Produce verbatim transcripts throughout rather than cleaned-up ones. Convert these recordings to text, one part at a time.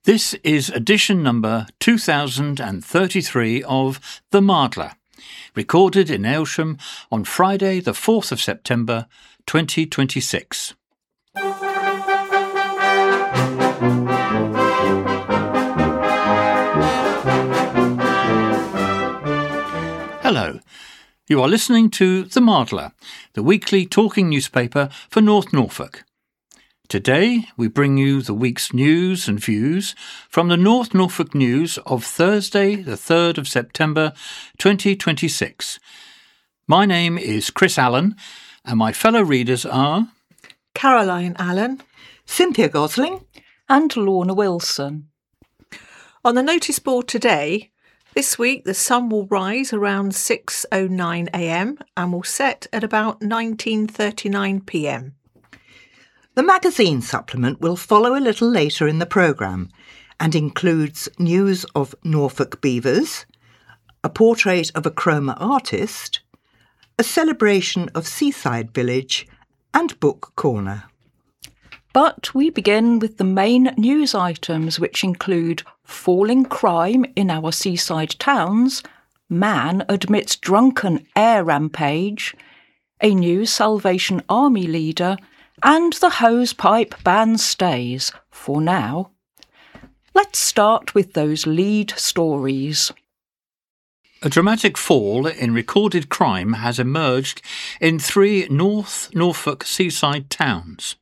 This is edition number two thousand thirty-three of The Mardler, recorded in Aylsham on Friday the fourth of September twenty twenty-six. Hello, you are listening to The Mardler, the weekly talking newspaper for North Norfolk. Today we bring you the week's news and views from the North Norfolk News of Thursday the third of September twenty twenty-six. My name is Chris Allen and my fellow readers are Caroline Allen, Cynthia Gosling and Lorna Wilson. On the notice board today, this week the sun will rise around six oh nine a.m. and will set at about nineteen thirty-nine p.m. The magazine supplement will follow a little later in the programme and includes news of Norfolk beavers, a portrait of a Cromer artist, a celebration of Seaside Village and Book Corner. But we begin with the main news items, which include falling crime in our seaside towns, man admits drunken air rampage, a new Salvation Army leader, and the hosepipe ban stays, for now. Let's start with those lead stories. A dramatic fall in recorded crime has emerged in three North Norfolk seaside towns.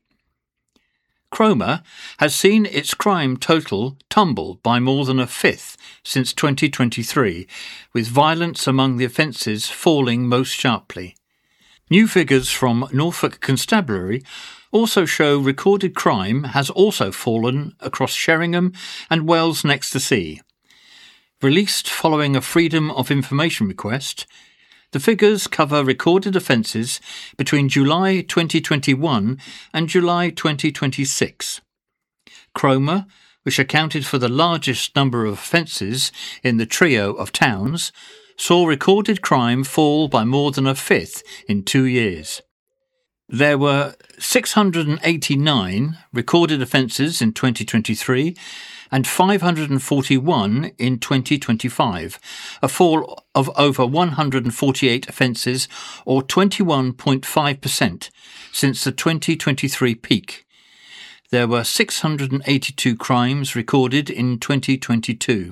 Cromer has seen its crime total tumble by more than a fifth since twenty twenty-three, with violence among the offences falling most sharply. New figures from Norfolk Constabulary also show recorded crime has also fallen across Sheringham and Wells Next to Sea. Released following a Freedom of Information request, the figures cover recorded offences between July twenty twenty-one and July twenty twenty-six. Cromer, which accounted for the largest number of offences in the trio of towns, saw recorded crime fall by more than a fifth in two years. There were six hundred eighty-nine recorded offences in twenty twenty-three and five hundred forty-one in twenty twenty-five, a fall of over one hundred forty-eight offences or twenty-one point five percent since the twenty twenty-three peak. There were six hundred eighty-two crimes recorded in twenty twenty-two.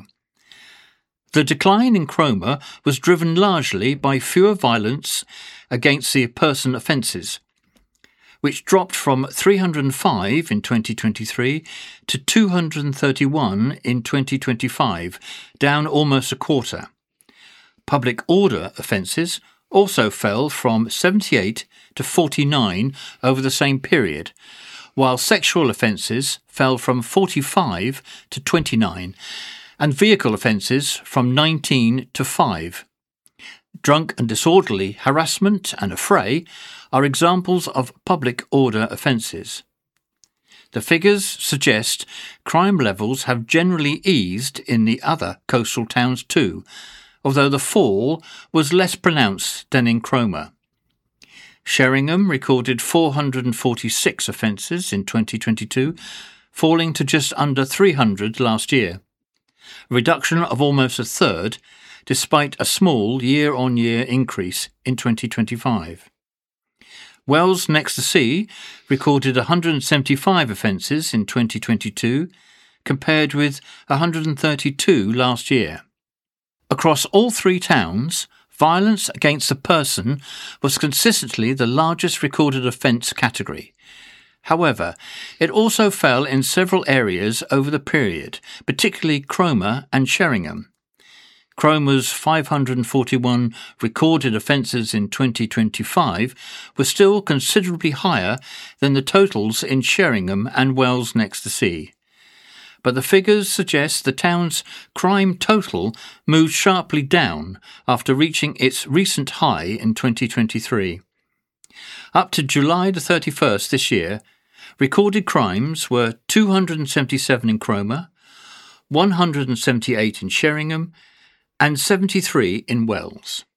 The decline in Cromer was driven largely by fewer violence against the person offences, which dropped from three hundred five in twenty twenty-three to two hundred thirty-one in twenty twenty-five, down almost a quarter. Public order offences also fell from seventy-eight to forty-nine over the same period, while sexual offences fell from forty-five to twenty-nine, and vehicle offences from nineteen to five. Drunk and disorderly harassment and affray are examples of public order offences. The figures suggest crime levels have generally eased in the other coastal towns too, although the fall was less pronounced than in Cromer. Sheringham recorded four hundred forty-six offences in twenty twenty-two, falling to just under three hundred last year, a reduction of almost a third, despite a small year-on-year increase in twenty twenty-five. Wells Next to Sea recorded one hundred seventy-five offences in twenty twenty-two, compared with one hundred thirty-two last year. Across all three towns, violence against a person was consistently the largest recorded offence category. However, it also fell in several areas over the period, particularly Cromer and Sheringham. Cromer's five hundred forty-one recorded offences in twenty twenty-five were still considerably higher than the totals in Sheringham and Wells Next to Sea. But the figures suggest the town's crime total moved sharply down after reaching its recent high in twenty twenty-three. Up to July the thirty-first this year, recorded crimes were two hundred seventy-seven in Cromer, one hundred seventy-eight in Sheringham, and seventy-three in Wells.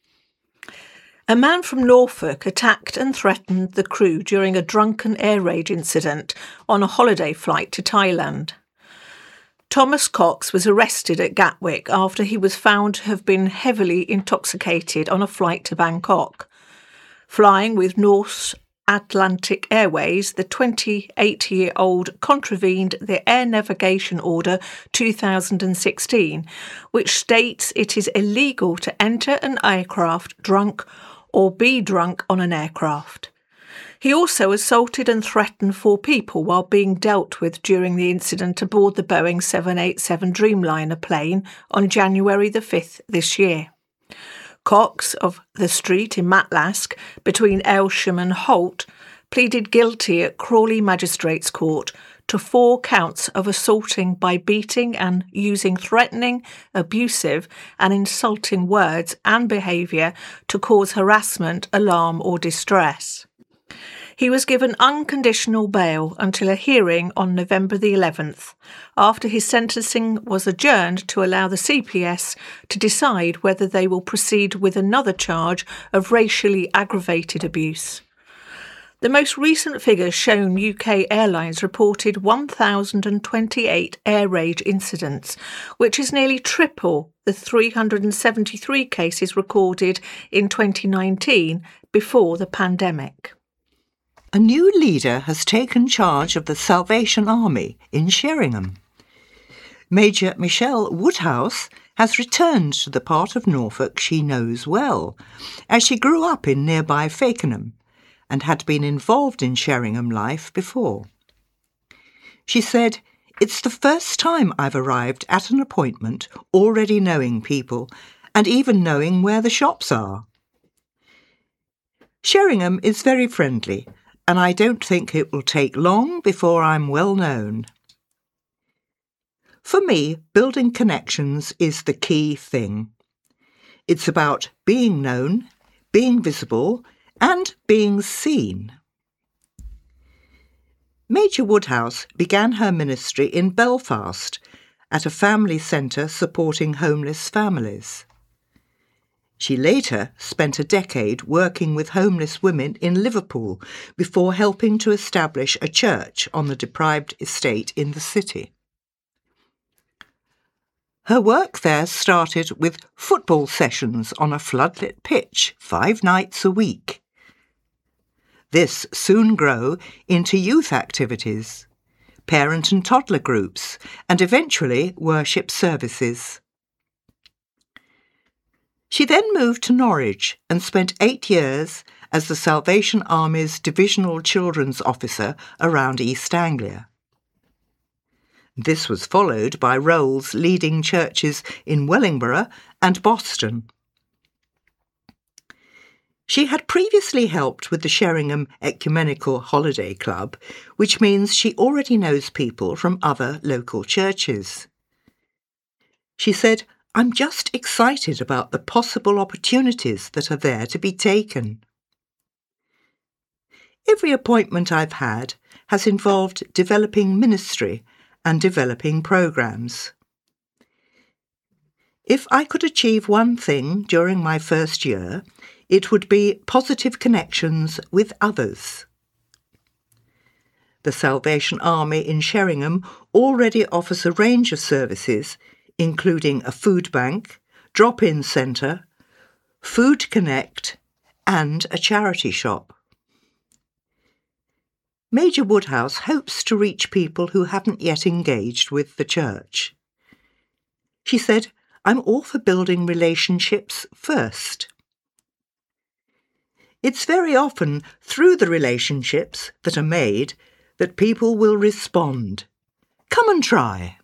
A man from Norfolk attacked and threatened the crew during a drunken air raid incident on a holiday flight to Thailand. Thomas Cox was arrested at Gatwick after he was found to have been heavily intoxicated on a flight to Bangkok. Flying with North Atlantic Airways, the twenty-eight-year-old contravened the Air Navigation Order two thousand sixteen, which states it is illegal to enter an aircraft drunk or be drunk on an aircraft. He also assaulted and threatened four people while being dealt with during the incident aboard the Boeing seven eighty-seven Dreamliner plane on January the fifth this year. Cox, of the street in Matlask, between Aylsham and Holt, pleaded guilty at Crawley Magistrates Court to four counts of assaulting by beating and using threatening, abusive and insulting words and behaviour to cause harassment, alarm or distress. He was given unconditional bail until a hearing on November the eleventh, after his sentencing was adjourned to allow the C P S to decide whether they will proceed with another charge of racially aggravated abuse. The most recent figures shown U K Airlines reported one thousand twenty-eight air rage incidents, which is nearly triple the three hundred seventy-three cases recorded in twenty nineteen before the pandemic. A new leader has taken charge of the Salvation Army in Sheringham. Major Michelle Woodhouse has returned to the part of Norfolk she knows well, as she grew up in nearby Fakenham and had been involved in Sheringham life before. She said, "It's the first time I've arrived at an appointment already knowing people and even knowing where the shops are. Sheringham is very friendly, and I don't think it will take long before I'm well known. For me, building connections is the key thing. It's about being known, being visible, and being seen." Major Woodhouse began her ministry in Belfast at a family centre supporting homeless families. She later spent a decade working with homeless women in Liverpool before helping to establish a church on the deprived estate in the city. Her work there started with football sessions on a floodlit pitch five nights a week. This soon grew into youth activities, parent and toddler groups, and eventually worship services. She then moved to Norwich and spent eight years as the Salvation Army's Divisional Children's Officer around East Anglia. This was followed by roles leading churches in Wellingborough and Boston. She had previously helped with the Sheringham Ecumenical Holiday Club, which means she already knows people from other local churches. She said, "I'm just excited about the possible opportunities that are there to be taken. Every appointment I've had has involved developing ministry and developing programmes. If I could achieve one thing during my first year, it would be positive connections with others." The Salvation Army in Sheringham already offers a range of services, including a food bank, drop-in centre, Food Connect, and a charity shop. Major Woodhouse hopes to reach people who haven't yet engaged with the church. She said, "I'm all for building relationships first. It's very often through the relationships that are made that people will respond. Come and try."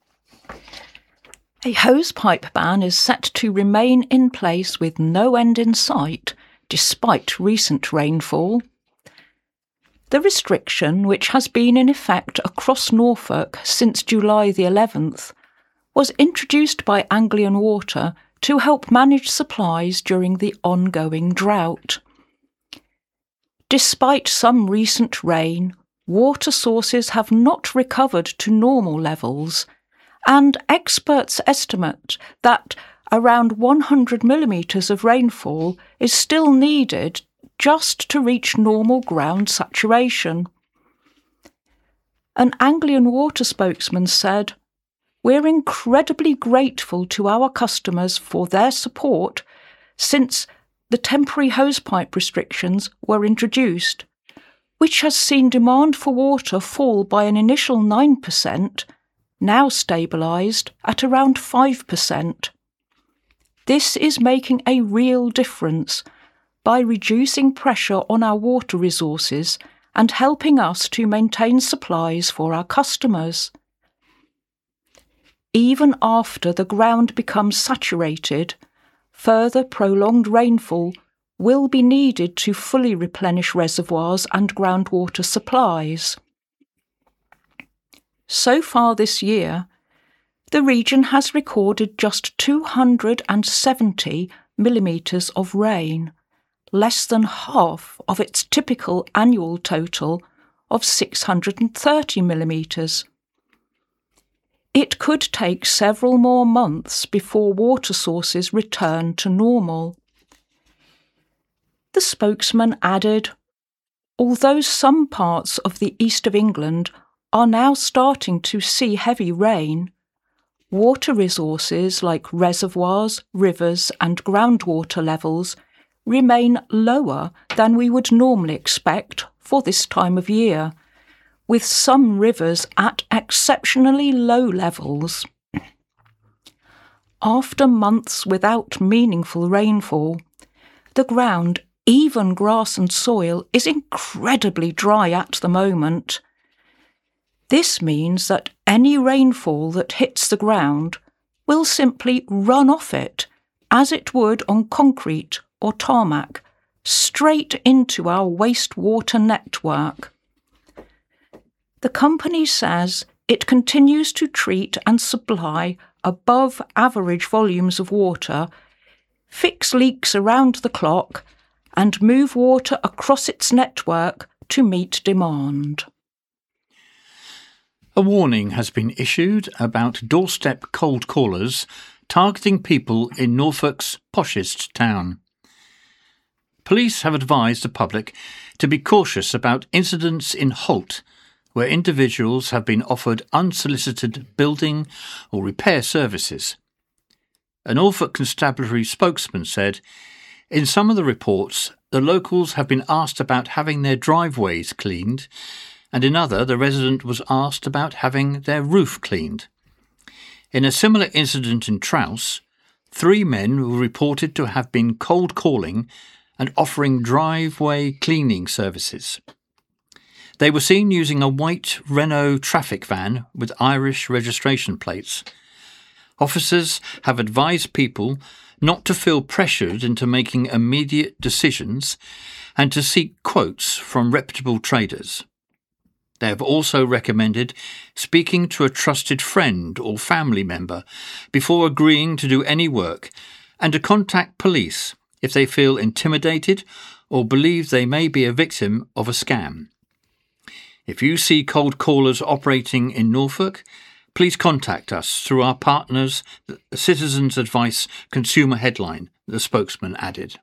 A hosepipe ban is set to remain in place with no end in sight, despite recent rainfall. The restriction, which has been in effect across Norfolk since July the eleventh, was introduced by Anglian Water to help manage supplies during the ongoing drought. Despite some recent rain, water sources have not recovered to normal levels, and experts estimate that around one hundred millimetres of rainfall is still needed just to reach normal ground saturation. An Anglian Water spokesman said, We're incredibly grateful to our customers for their support since the temporary hosepipe restrictions were introduced, which has seen demand for water fall by an initial nine percent, now stabilised at around five percent. This is making a real difference by reducing pressure on our water resources and helping us to maintain supplies for our customers. Even after the ground becomes saturated, further prolonged rainfall will be needed to fully replenish reservoirs and groundwater supplies. So far this year, the region has recorded just two hundred seventy millimetres of rain, less than half of its typical annual total of six hundred thirty millimetres. It could take several more months before water sources return to normal. The spokesman added, although some parts of the east of England are now starting to see heavy rain, water resources like reservoirs, rivers and groundwater levels remain lower than we would normally expect for this time of year, with some rivers at exceptionally low levels. After months without meaningful rainfall, the ground, even grass and soil, is incredibly dry at the moment. This means that any rainfall that hits the ground will simply run off it, as it would on concrete or tarmac, straight into our wastewater network. The company says it continues to treat and supply above average volumes of water, fix leaks around the clock, and move water across its network to meet demand. A warning has been issued about doorstep cold callers targeting people in Norfolk's poshest town. Police have advised the public to be cautious about incidents in Holt, where individuals have been offered unsolicited building or repair services. A Norfolk Constabulary spokesman said, in some of the reports, the locals have been asked about having their driveways cleaned, and in other, the resident was asked about having their roof cleaned. In a similar incident in Trouse, three men were reported to have been cold calling and offering driveway cleaning services. They were seen using a white Renault traffic van with Irish registration plates. Officers have advised people not to feel pressured into making immediate decisions and to seek quotes from reputable traders. They have also recommended speaking to a trusted friend or family member before agreeing to do any work, and to contact police if they feel intimidated or believe they may be a victim of a scam. If you see cold callers operating in Norfolk, please contact us through our partners, the Citizens Advice Consumer Headline, the spokesman added.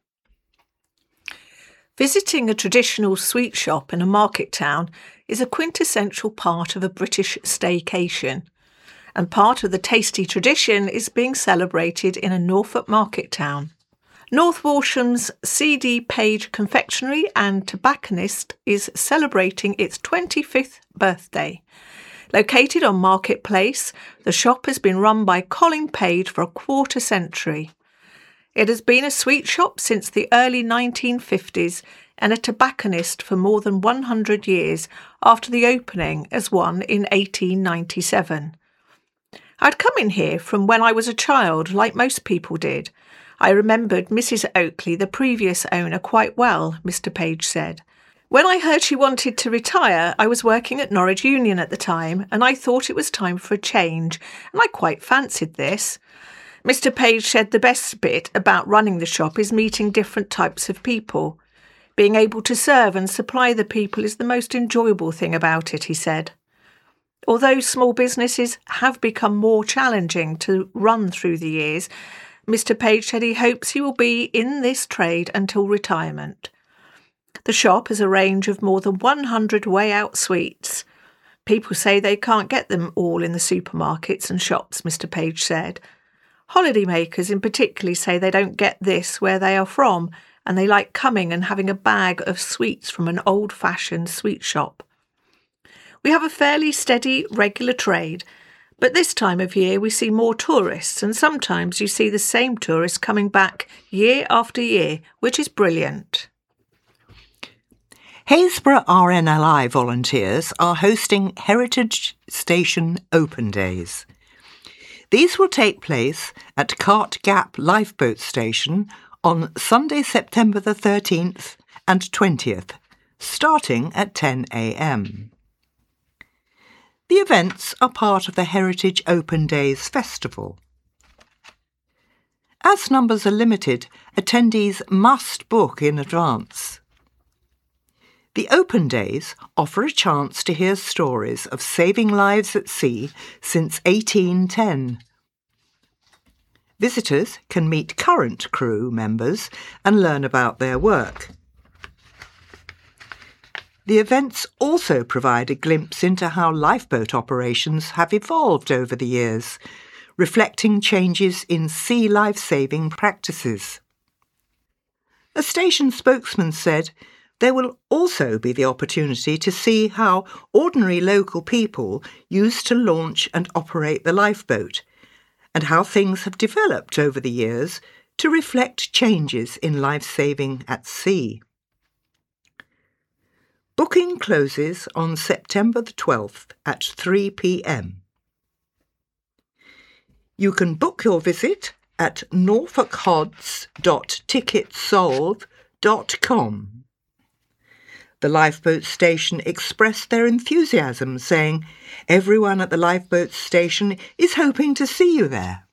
Visiting a traditional sweet shop in a market town is a quintessential part of a British staycation, and part of the tasty tradition is being celebrated in a Norfolk market town. North Walsham's C D Page Confectionery and Tobacconist is celebrating its twenty-fifth birthday. Located on Market Place, the shop has been run by Colin Page for a quarter century. It has been a sweet shop since the early nineteen fifties and a tobacconist for more than one hundred years after the opening as one in eighteen ninety-seven. I'd come in here from when I was a child, like most people did. I remembered Missus Oakley, the previous owner, quite well, Mister Page said. When I heard she wanted to retire, I was working at Norwich Union at the time, and I thought it was time for a change, and I quite fancied this. Mister Page said the best bit about running the shop is meeting different types of people. Being able to serve and supply the people is the most enjoyable thing about it, he said. Although small businesses have become more challenging to run through the years, Mister Page said he hopes he will be in this trade until retirement. The shop has a range of more than one hundred way-out sweets. People say they can't get them all in the supermarkets and shops, Mister Page said. Holidaymakers in particular say they don't get this where they are from, and they like coming and having a bag of sweets from an old-fashioned sweet shop. We have a fairly steady, regular trade, but this time of year we see more tourists, and sometimes you see the same tourists coming back year after year, which is brilliant. Haysborough R N L I volunteers are hosting Heritage Station Open Days. These will take place at Cart Gap Lifeboat Station on Sunday, September the thirteenth and twentieth, starting at ten a m. The events are part of the Heritage Open Days Festival. As numbers are limited, attendees must book in advance. The Open Days offer a chance to hear stories of saving lives at sea since eighteen ten. Visitors can meet current crew members and learn about their work. The events also provide a glimpse into how lifeboat operations have evolved over the years, reflecting changes in sea life-saving practices. A station spokesman said, there will also be the opportunity to see how ordinary local people used to launch and operate the lifeboat, and how things have developed over the years to reflect changes in life-saving at sea. Booking closes on September the twelfth at three p m. You can book your visit at norfolk hods dot ticket solve dot com. The lifeboat station expressed their enthusiasm, saying, everyone at the lifeboat station is hoping to see you there.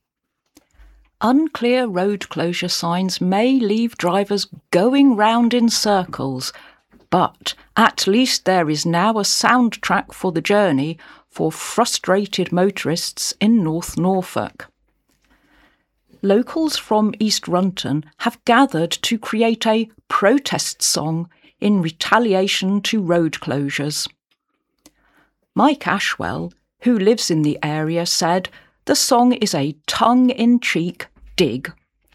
Unclear road closure signs may leave drivers going round in circles, but at least there is now a soundtrack for the journey for frustrated motorists in North Norfolk. Locals from East Runton have gathered to create a protest song in retaliation to road closures. Mike Ashwell, who lives in the area, said the song is a tongue-in-cheek dig.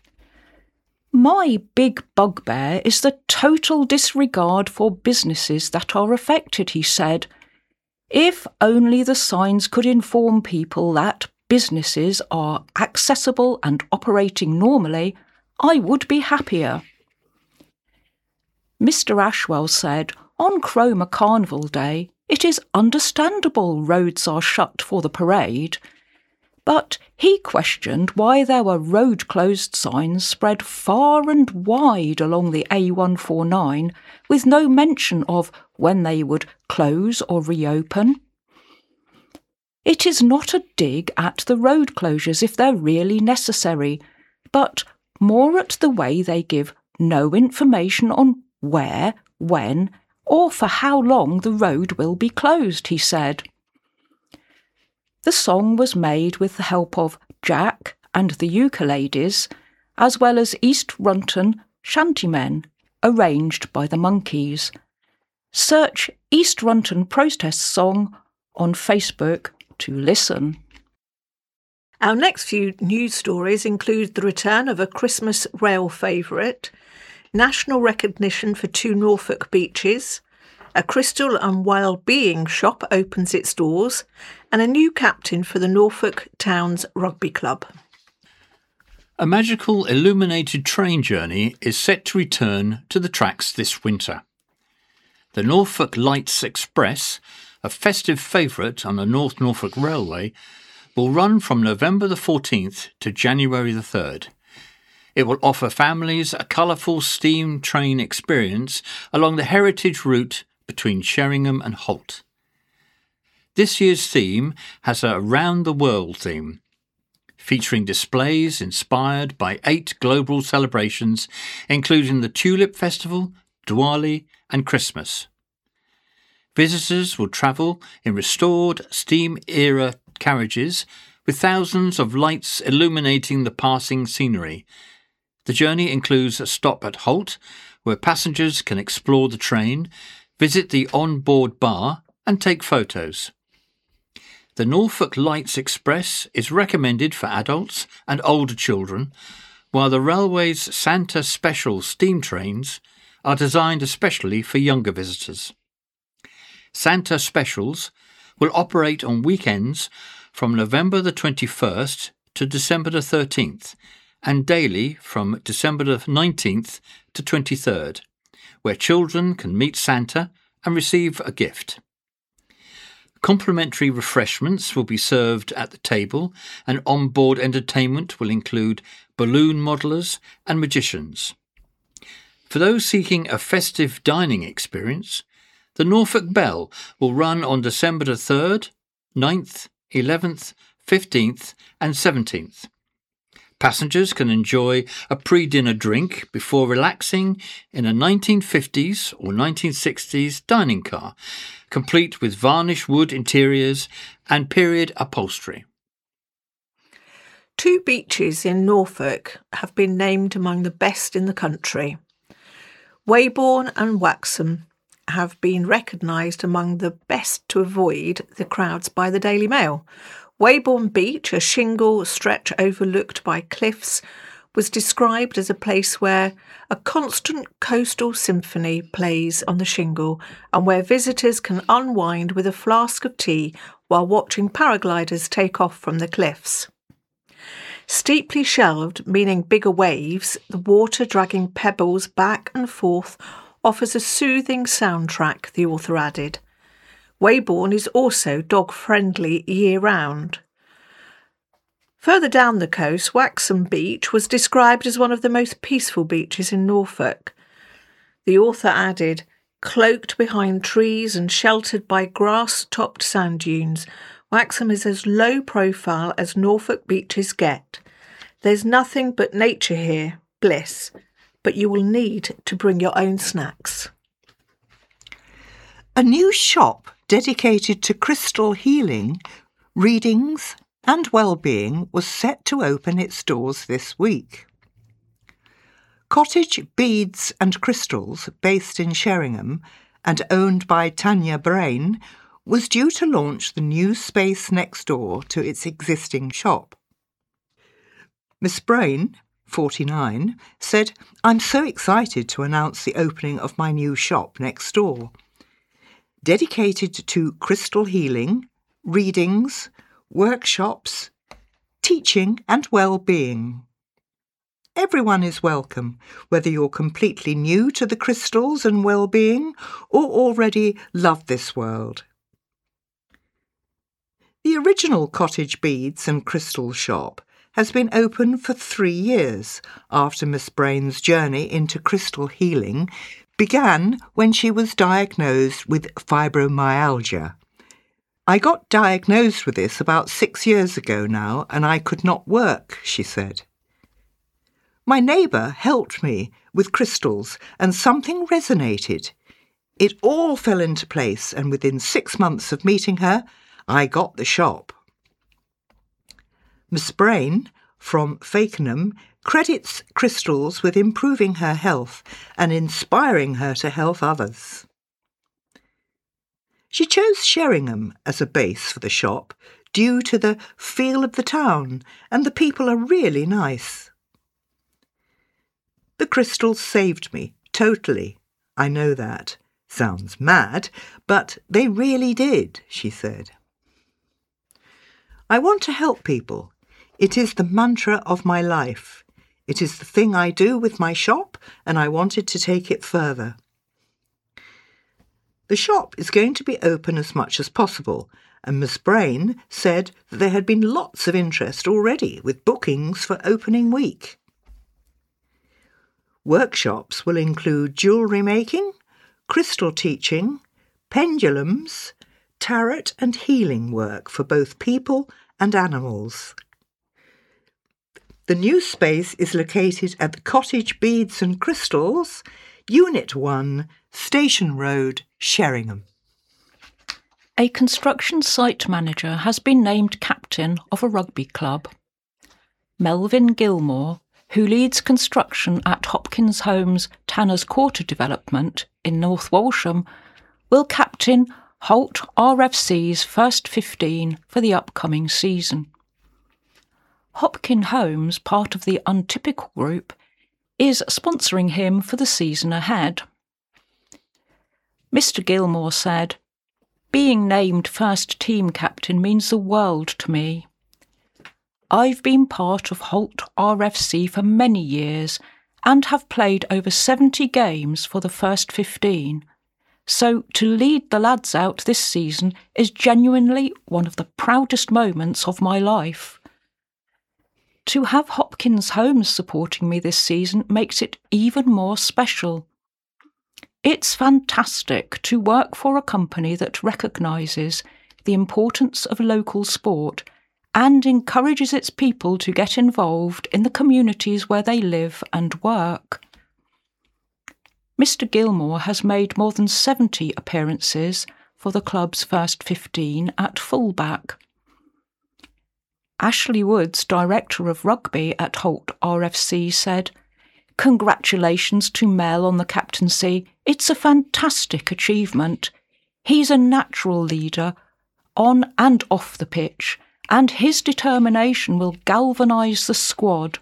My big bugbear is the total disregard for businesses that are affected, he said. If only the signs could inform people that businesses are accessible and operating normally, I would be happier. Mister Ashwell said, on Cromer Carnival Day, it is understandable roads are shut for the parade, but he questioned why there were road-closed signs spread far and wide along the A one forty-nine with no mention of when they would close or reopen. It is not a dig at the road closures if they're really necessary, but more at the way they give no information on where, when, or for how long the road will be closed, he said. The song was made with the help of Jack and the Ukuleles, as well as East Runton Shantymen, arranged by the Monkeys. Search East Runton Protest Song on Facebook to listen. Our next few news stories include the return of a Christmas rail favourite, national recognition for two Norfolk beaches, a crystal and well-being shop opens its doors, and a new captain for the Norfolk Towns Rugby Club. A magical illuminated train journey is set to return to the tracks this winter. The Norfolk Lights Express, a festive favourite on the North Norfolk Railway, will run from November the fourteenth to January the third. It will offer families a colourful steam train experience along the heritage route between Sheringham and Holt. This year's theme has a round-the-world theme, featuring displays inspired by eight global celebrations, including the Tulip Festival, Diwali and Christmas. Visitors will travel in restored steam-era carriages with thousands of lights illuminating the passing scenery. The journey includes a stop at Holt, where passengers can explore the train, visit the on-board bar, and take photos. The Norfolk Lights Express is recommended for adults and older children, while the railway's Santa Special steam trains are designed especially for younger visitors. Santa Specials will operate on weekends from November the twenty-first to December the thirteenth, and daily from December the nineteenth to twenty-third, where children can meet Santa and receive a gift. Complimentary refreshments will be served at the table, and on-board entertainment will include balloon modelers and magicians. For those seeking a festive dining experience, the Norfolk Bell will run on December the third, ninth, eleventh, fifteenth and seventeenth. Passengers can enjoy a pre-dinner drink before relaxing in a nineteen fifties or nineteen sixties dining car, complete with varnished wood interiors and period upholstery. Two beaches in Norfolk have been named among the best in the country. Weybourne and Waxham have been recognised among the best to avoid the crowds by the Daily Mail. Weybourne Beach, a shingle stretch overlooked by cliffs, was described as a place where a constant coastal symphony plays on the shingle and where visitors can unwind with a flask of tea while watching paragliders take off from the cliffs. Steeply shelved, meaning bigger waves, the water dragging pebbles back and forth offers a soothing soundtrack, the author added. Weybourne is also dog-friendly year-round. Further down the coast, Waxham Beach was described as one of the most peaceful beaches in Norfolk. The author added, cloaked behind trees and sheltered by grass-topped sand dunes, Waxham is as low profile as Norfolk beaches get. There's nothing but nature here, bliss, but you will need to bring your own snacks. A new shop dedicated to crystal healing, readings and well-being was set to open its doors this week. Cottage Beads and Crystals, based in Sheringham and owned by Tanya Brain, was due to launch the new space next door to its existing shop. Miss Brain, forty-nine, said, "I'm so excited to announce the opening of my new shop next door. Dedicated to crystal healing, readings, workshops, teaching and well-being. Everyone is welcome, whether you're completely new to the crystals and well-being or already love this world." The original Cottage Beads and Crystal shop has been open for three years after Miss Brain's journey into crystal healing began when she was diagnosed with fibromyalgia. "I got diagnosed with this about six years ago now, and I could not work," she said. "My neighbour helped me with crystals, and something resonated. It all fell into place, and within six months of meeting her, I got the shop." Miss Brain, from Fakenham, credits crystals with improving her health and inspiring her to help others. She chose Sheringham as a base for the shop due to the feel of the town, and the people are really nice. "The crystals saved me, totally. I know that. Sounds mad, but they really did," she said. "I want to help people. It is the mantra of my life. It is the thing I do with my shop, and I wanted to take it further." The shop is going to be open as much as possible, and Miss Brain said that there had been lots of interest already with bookings for opening week. Workshops will include jewellery making, crystal teaching, pendulums, tarot and healing work for both people and animals. The new space is located at the Cottage Beads and Crystals, Unit one, Station Road, Sheringham. A construction site manager has been named captain of a rugby club. Melvin Gilmore, who leads construction at Hopkins Homes Tanner's Quarter development in North Walsham, will captain Holt R F C's first fifteen for the upcoming season. Hopkin Homes, part of the Untypical Group, is sponsoring him for the season ahead. Mister Gilmore said, "Being named first team captain means the world to me. I've been part of Holt R F C for many years and have played over seventy games for the first fifteen. So to lead the lads out this season is genuinely one of the proudest moments of my life. To have Hopkins Homes supporting me this season makes it even more special. It's fantastic to work for a company that recognises the importance of local sport and encourages its people to get involved in the communities where they live and work." Mister Gilmore has made more than seventy appearances for the club's first fifteen at fullback. Ashley Woods, Director of Rugby at Holt R F C, said, "Congratulations to Mel on the captaincy. It's a fantastic achievement. He's a natural leader, on and off the pitch, and his determination will galvanise the squad."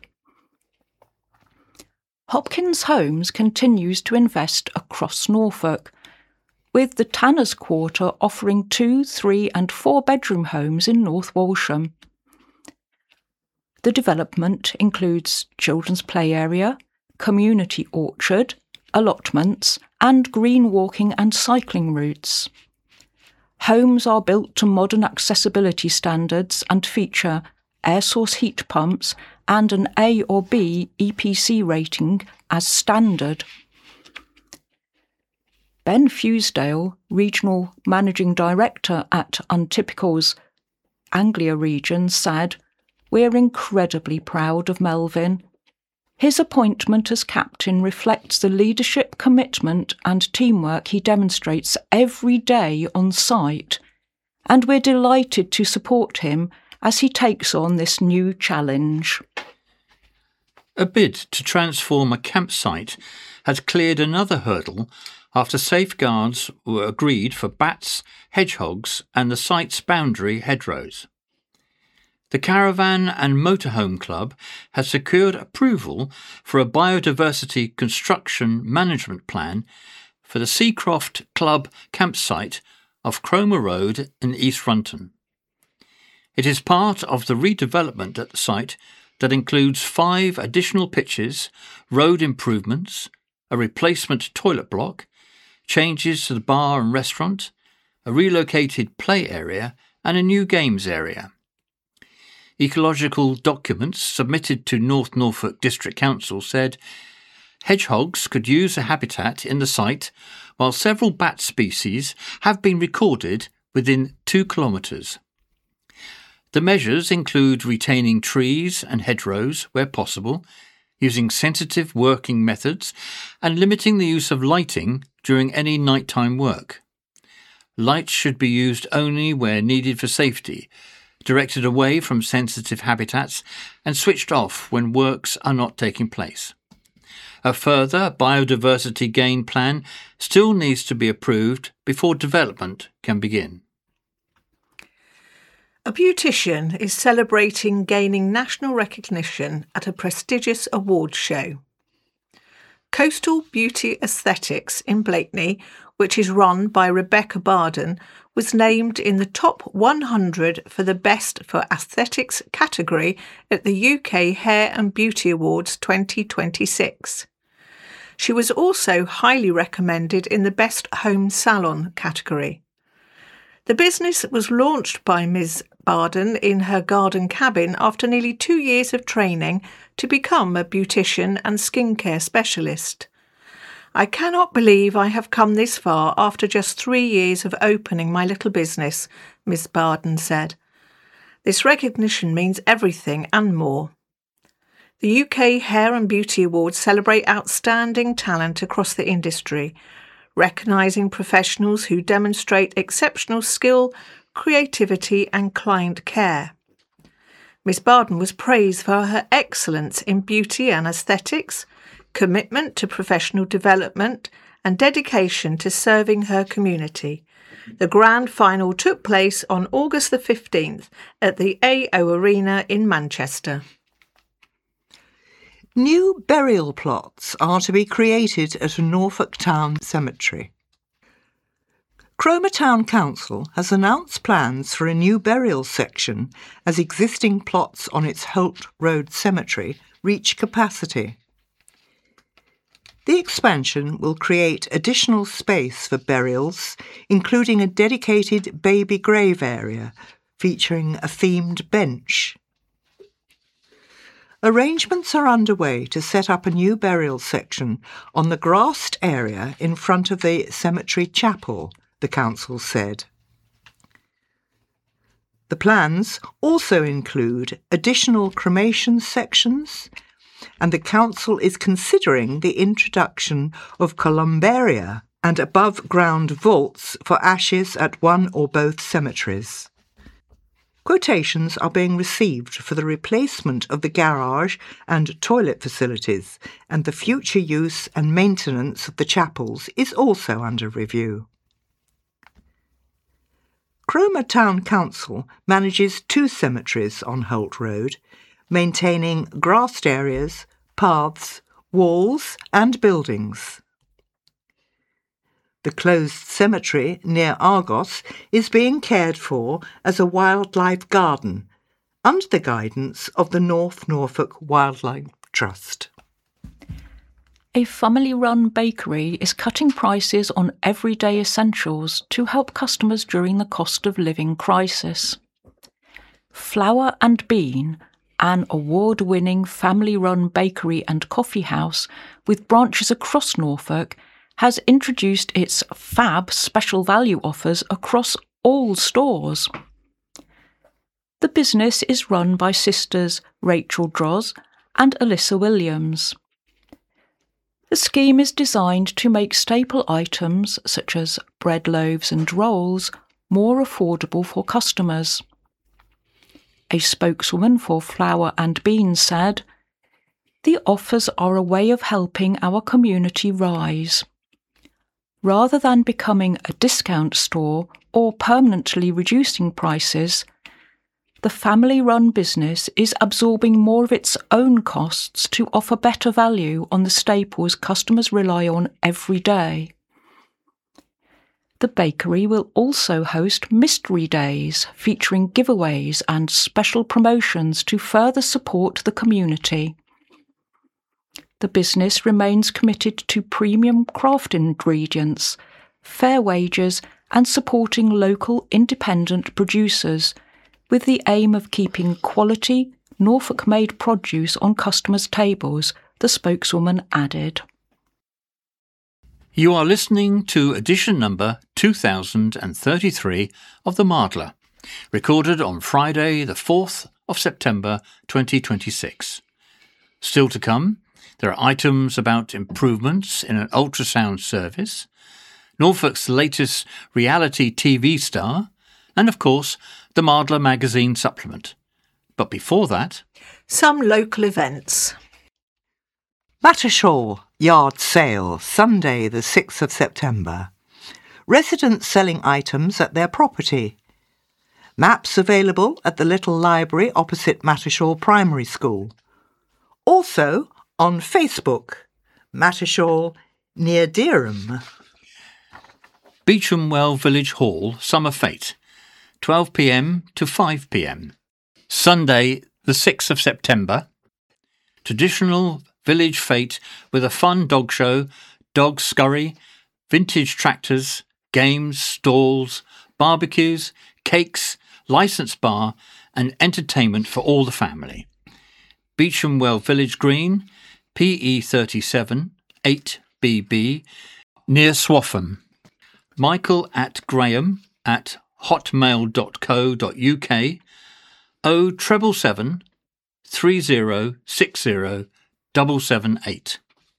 Hopkins Homes continues to invest across Norfolk, with the Tanners Quarter offering two, three and four bedroom homes in North Walsham. The development includes children's play area, community orchard, allotments and green walking and cycling routes. Homes are built to modern accessibility standards and feature air source heat pumps and an A or B E P C rating as standard. Ben Fusedale, Regional Managing Director at Untypical's Anglia region, said, "We're incredibly proud of Melvin. His appointment as captain reflects the leadership, commitment and teamwork he demonstrates every day on site, and we're delighted to support him as he takes on this new challenge." A bid to transform a campsite has cleared another hurdle after safeguards were agreed for bats, hedgehogs and the site's boundary hedgerows. The Caravan and Motorhome Club has secured approval for a biodiversity construction management plan for the Seacroft Club campsite off Cromer Road in East Runton. It is part of the redevelopment at the site that includes five additional pitches, road improvements, a replacement toilet block, changes to the bar and restaurant, a relocated play area and a new games area. Ecological documents submitted to North Norfolk District Council said hedgehogs could use a habitat in the site, while several bat species have been recorded within two kilometres. The measures include retaining trees and hedgerows where possible, using sensitive working methods, and limiting the use of lighting during any nighttime work. Lights should be used only where needed for safety, directed away from sensitive habitats and switched off when works are not taking place. A further biodiversity gain plan still needs to be approved before development can begin. A beautician is celebrating gaining national recognition at a prestigious awards show. Coastal Beauty Aesthetics in Blakeney, which is run by Rebecca Barden, was named in the top one hundred for the Best for Aesthetics category at the U K Hair and Beauty Awards twenty twenty-six. She was also highly recommended in the Best Home Salon category. The business was launched by Miz Barden in her garden cabin after nearly two years of training to become a beautician and skincare specialist. "I cannot believe I have come this far after just three years of opening my little business," Miz Barden said. "This recognition means everything and more." The U K Hair and Beauty Awards celebrate outstanding talent across the industry, recognising professionals who demonstrate exceptional skill, creativity and client care. Miz Barden was praised for her excellence in beauty and aesthetics, commitment to professional development and dedication to serving her community. The grand final took place on August the fifteenth at the A O Arena in Manchester. New burial plots are to be created at a Norfolk Town cemetery. Cromer Town Council has announced plans for a new burial section as existing plots on its Holt Road cemetery reach capacity. The expansion will create additional space for burials, including a dedicated baby grave area featuring a themed bench. Arrangements are underway to set up a new burial section on the grassed area in front of the cemetery chapel, the council said. The plans also include additional cremation sections, and the council is considering the introduction of columbaria and above-ground vaults for ashes at one or both cemeteries. Quotations are being received for the replacement of the garage and toilet facilities, and the future use and maintenance of the chapels is also under review. Cromer Town Council manages two cemeteries on Holt Road, maintaining grassed areas, paths, walls and buildings. The closed cemetery near Argos is being cared for as a wildlife garden under the guidance of the North Norfolk Wildlife Trust. A family-run bakery is cutting prices on everyday essentials to help customers during the cost of living crisis. Flour and Bean, an award-winning family-run bakery and coffee house with branches across Norfolk, has introduced its fab special value offers across all stores. The business is run by sisters Rachel Droz and Alyssa Williams. The scheme is designed to make staple items such as bread loaves and rolls more affordable for customers. A spokeswoman for Flour and Bean said, "The offers are a way of helping our community rise. Rather than becoming a discount store or permanently reducing prices, the family-run business is absorbing more of its own costs to offer better value on the staples customers rely on every day." The bakery will also host mystery days featuring giveaways and special promotions to further support the community. The business remains committed to premium craft ingredients, fair wages and supporting local independent producers, with the aim of keeping quality, Norfolk-made produce on customers' tables, the spokeswoman added. You are listening to edition number two thousand thirty-three of The Mardler, recorded on Friday the fourth of September twenty twenty-six. Still to come, there are items about improvements in an ultrasound service, Norfolk's latest reality T V star, and of course, the Mardler magazine supplement. But before that, some local events. Mattershaw Yard Sale, Sunday the sixth of September. Residents selling items at their property. Maps available at the Little Library opposite Mattershaw Primary School. Also on Facebook, Mattershaw near Dereham. Beecham Well Village Hall Summer Fete, twelve p m to five p m. Sunday the sixth of September. Traditional village fete with a fun dog show, dog scurry, vintage tractors, games, stalls, barbecues, cakes, licensed bar and entertainment for all the family. Beecham Well Village Green, P E thirty-seven, eight B B, near Swaffham. Michael at Graham at hotmail dot co dot uk, O treble seven three zero six zero double seven eight.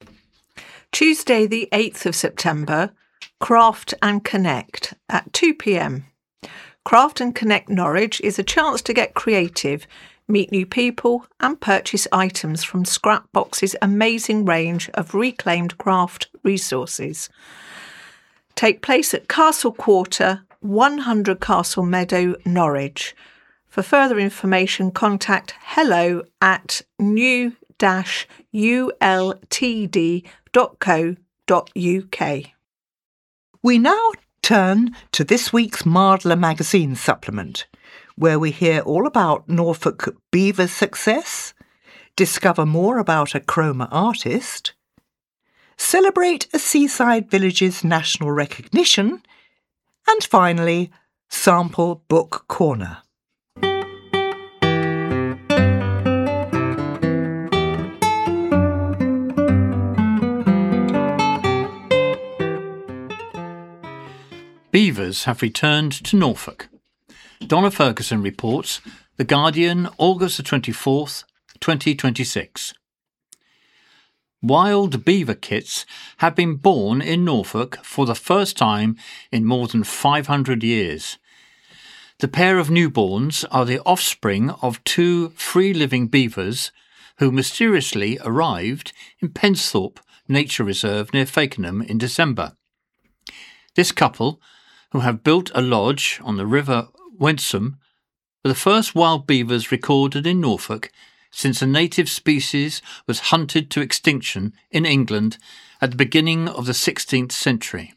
Tuesday the eighth of September, Craft and Connect at two p m. Craft and Connect Norwich is a chance to get creative, meet new people and purchase items from Scrapbox's amazing range of reclaimed craft resources. Take place at Castle Quarter, one hundred Castle Meadow, Norwich. For further information, contact hello at new dash u l t d dot co dot u k. We now turn to this week's Mardler magazine supplement, where we hear all about Norfolk beaver's success, discover more about a Cromer artist, celebrate a seaside village's national recognition, and finally, sample Book Corner. Beavers have returned to Norfolk. Donna Ferguson reports, The Guardian, August the twenty-fourth, twenty twenty-six. Wild beaver kits have been born in Norfolk for the first time in more than five hundred years. The pair of newborns are the offspring of two free-living beavers who mysteriously arrived in Pensthorpe Nature Reserve near Fakenham in December. This couple, who have built a lodge on the River Wensum, were the first wild beavers recorded in Norfolk since a native species was hunted to extinction in England at the beginning of the sixteenth century.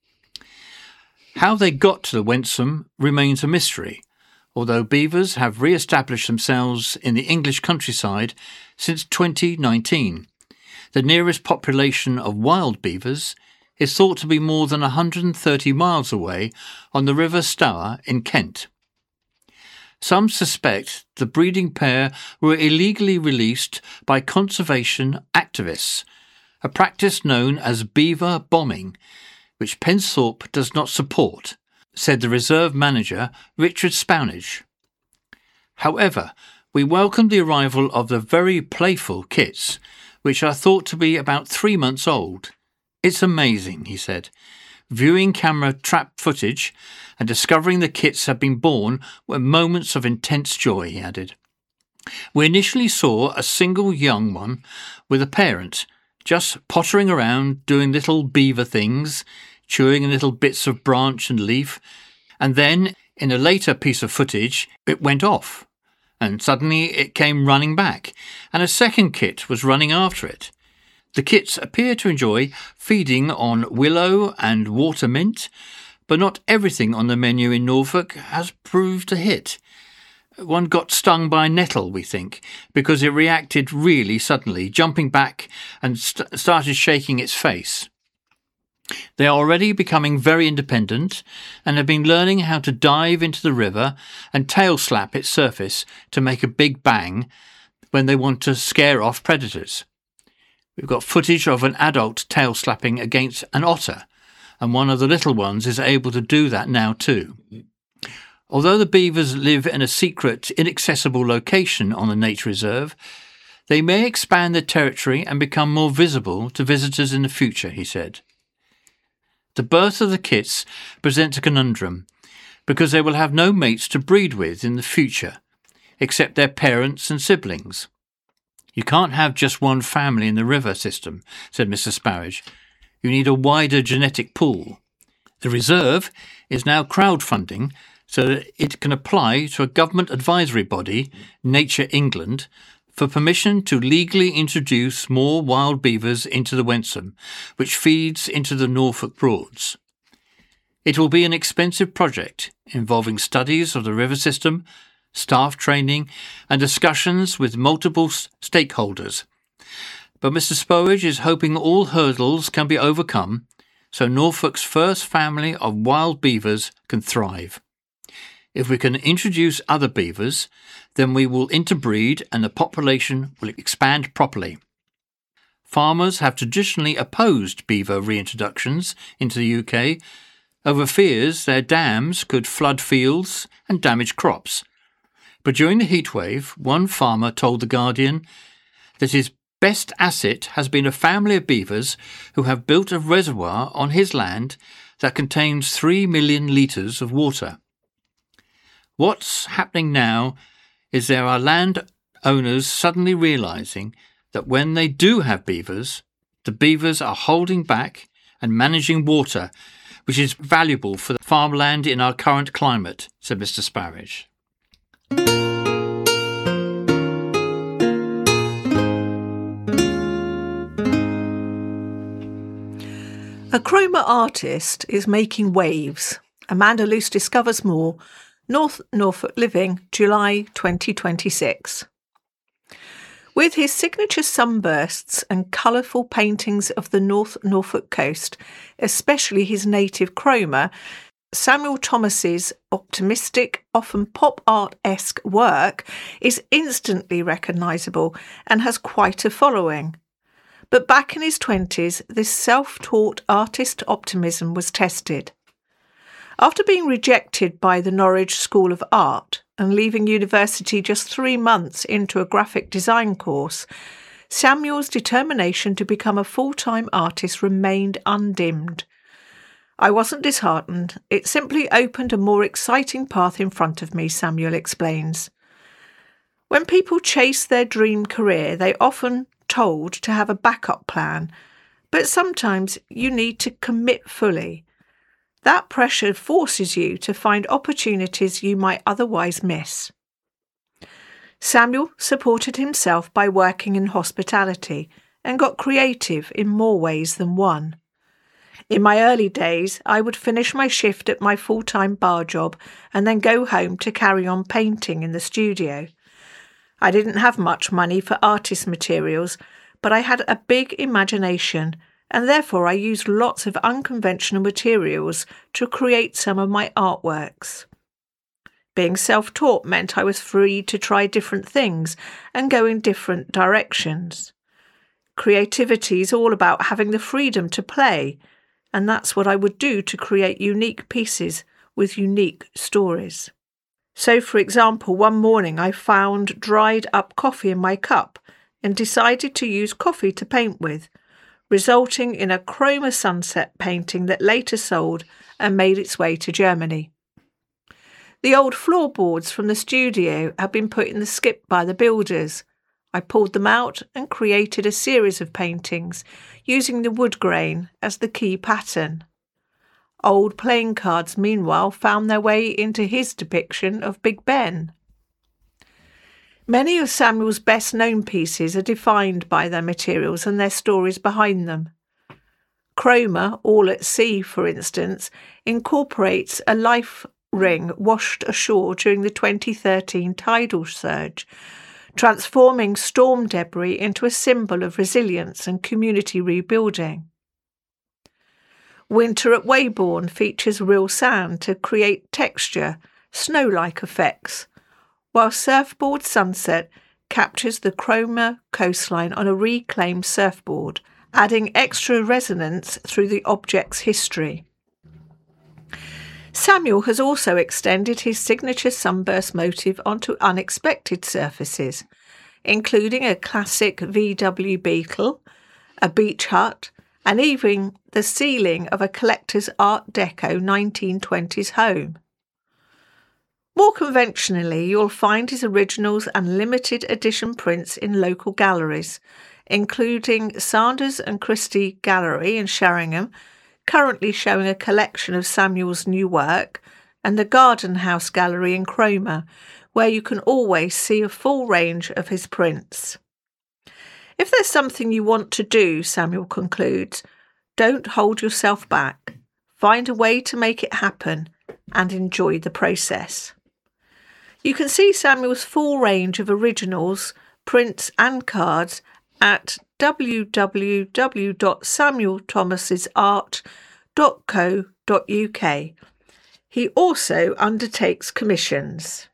How they got to the Wensum remains a mystery, although beavers have re-established themselves in the English countryside since twenty nineteen. The nearest population of wild beavers is thought to be more than one hundred thirty miles away on the River Stour in Kent. Some suspect the breeding pair were illegally released by conservation activists, a practice known as beaver bombing, which Pensthorpe does not support, said the reserve manager Richard Spownage. However, we welcome the arrival of the very playful kits, which are thought to be about three months old. It's amazing, he said. Viewing camera trap footage and discovering the kits had been born were moments of intense joy, he added. We initially saw a single young one with a parent, just pottering around doing little beaver things, chewing little bits of branch and leaf, and then, in a later piece of footage, it went off, and suddenly it came running back, and a second kit was running after it. The kits appear to enjoy feeding on willow and water mint, but not everything on the menu in Norfolk has proved a hit. One got stung by a nettle, we think, because it reacted really suddenly, jumping back and st- started shaking its face. They are already becoming very independent and have been learning how to dive into the river and tail slap its surface to make a big bang when they want to scare off predators. We've got footage of an adult tail slapping against an otter, and one of the little ones is able to do that now too. Although the beavers live in a secret, inaccessible location on the nature reserve, they may expand their territory and become more visible to visitors in the future, he said. The birth of the kits presents a conundrum, because they will have no mates to breed with in the future, except their parents and siblings. You can't have just one family in the river system, said Mister Sparridge. You need a wider genetic pool. The reserve is now crowdfunding so that it can apply to a government advisory body, Nature England, for permission to legally introduce more wild beavers into the Wensum, which feeds into the Norfolk Broads. It will be an expensive project involving studies of the river system, staff training and discussions with multiple stakeholders. But Mister Sparridge is hoping all hurdles can be overcome so Norfolk's first family of wild beavers can thrive. If we can introduce other beavers, then we will interbreed and the population will expand properly. Farmers have traditionally opposed beaver reintroductions into the U K over fears their dams could flood fields and damage crops. But during the heatwave, one farmer told The Guardian that his best asset has been a family of beavers who have built a reservoir on his land that contains three million litres of water. What's happening now is there are land owners suddenly realising that when they do have beavers, the beavers are holding back and managing water, which is valuable for the farmland in our current climate, said Mister Sparridge. A Cromer artist is making waves. Amanda Luce discovers more. North Norfolk Living, July twenty twenty-six. With his signature sunbursts and colourful paintings of the North Norfolk coast, especially his native Cromer, Samuel Thomas's optimistic, often pop art-esque work is instantly recognisable and has quite a following. But back in his twenties, this self-taught artist optimism was tested. After being rejected by the Norwich School of Art and leaving university just three months into a graphic design course, Samuel's determination to become a full-time artist remained undimmed. I wasn't disheartened. It simply opened a more exciting path in front of me, Samuel explains. When people chase their dream career, they often told to have a backup plan, but sometimes you need to commit fully. That pressure forces you to find opportunities you might otherwise miss. Samuel supported himself by working in hospitality and got creative in more ways than one. In my early days, I would finish my shift at my full-time bar job and then go home to carry on painting in the studio. I didn't have much money for artist materials, but I had a big imagination, and therefore I used lots of unconventional materials to create some of my artworks. Being self-taught meant I was free to try different things and go in different directions. Creativity is all about having the freedom to play, and that's what I would do to create unique pieces with unique stories. So, for example, one morning I found dried up coffee in my cup and decided to use coffee to paint with, resulting in a Cromer sunset painting that later sold and made its way to Germany. The old floorboards from the studio had been put in the skip by the builders. I pulled them out and created a series of paintings using the wood grain as the key pattern. Old playing cards, meanwhile, found their way into his depiction of Big Ben. Many of Samuel's best-known pieces are defined by their materials and their stories behind them. Cromer, All at Sea, for instance, incorporates a life ring washed ashore during the twenty thirteen tidal surge, transforming storm debris into a symbol of resilience and community rebuilding. Winter at Weybourne features real sand to create texture, snow-like effects, while Surfboard Sunset captures the Cromer coastline on a reclaimed surfboard, adding extra resonance through the object's history. Samuel has also extended his signature sunburst motif onto unexpected surfaces, including a classic V W Beetle, a beach hut, and even the ceiling of a collector's Art Deco nineteen twenties home. More conventionally, you'll find his originals and limited edition prints in local galleries, including Sanders and Christie Gallery in Sheringham, currently showing a collection of Samuel's new work, and the Garden House Gallery in Cromer, where you can always see a full range of his prints. If there's something you want to do, Samuel concludes, don't hold yourself back. Find a way to make it happen and enjoy the process. You can see Samuel's full range of originals, prints and cards at w w w dot samuel thomas art dot co dot u k. He also undertakes commissions.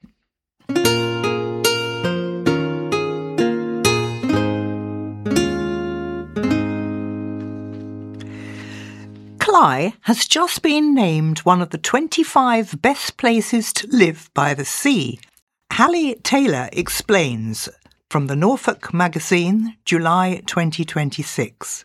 Cley has just been named one of the twenty-five best places to live by the sea. Hallie Taylor explains from the Norfolk Magazine, July twenty twenty-six.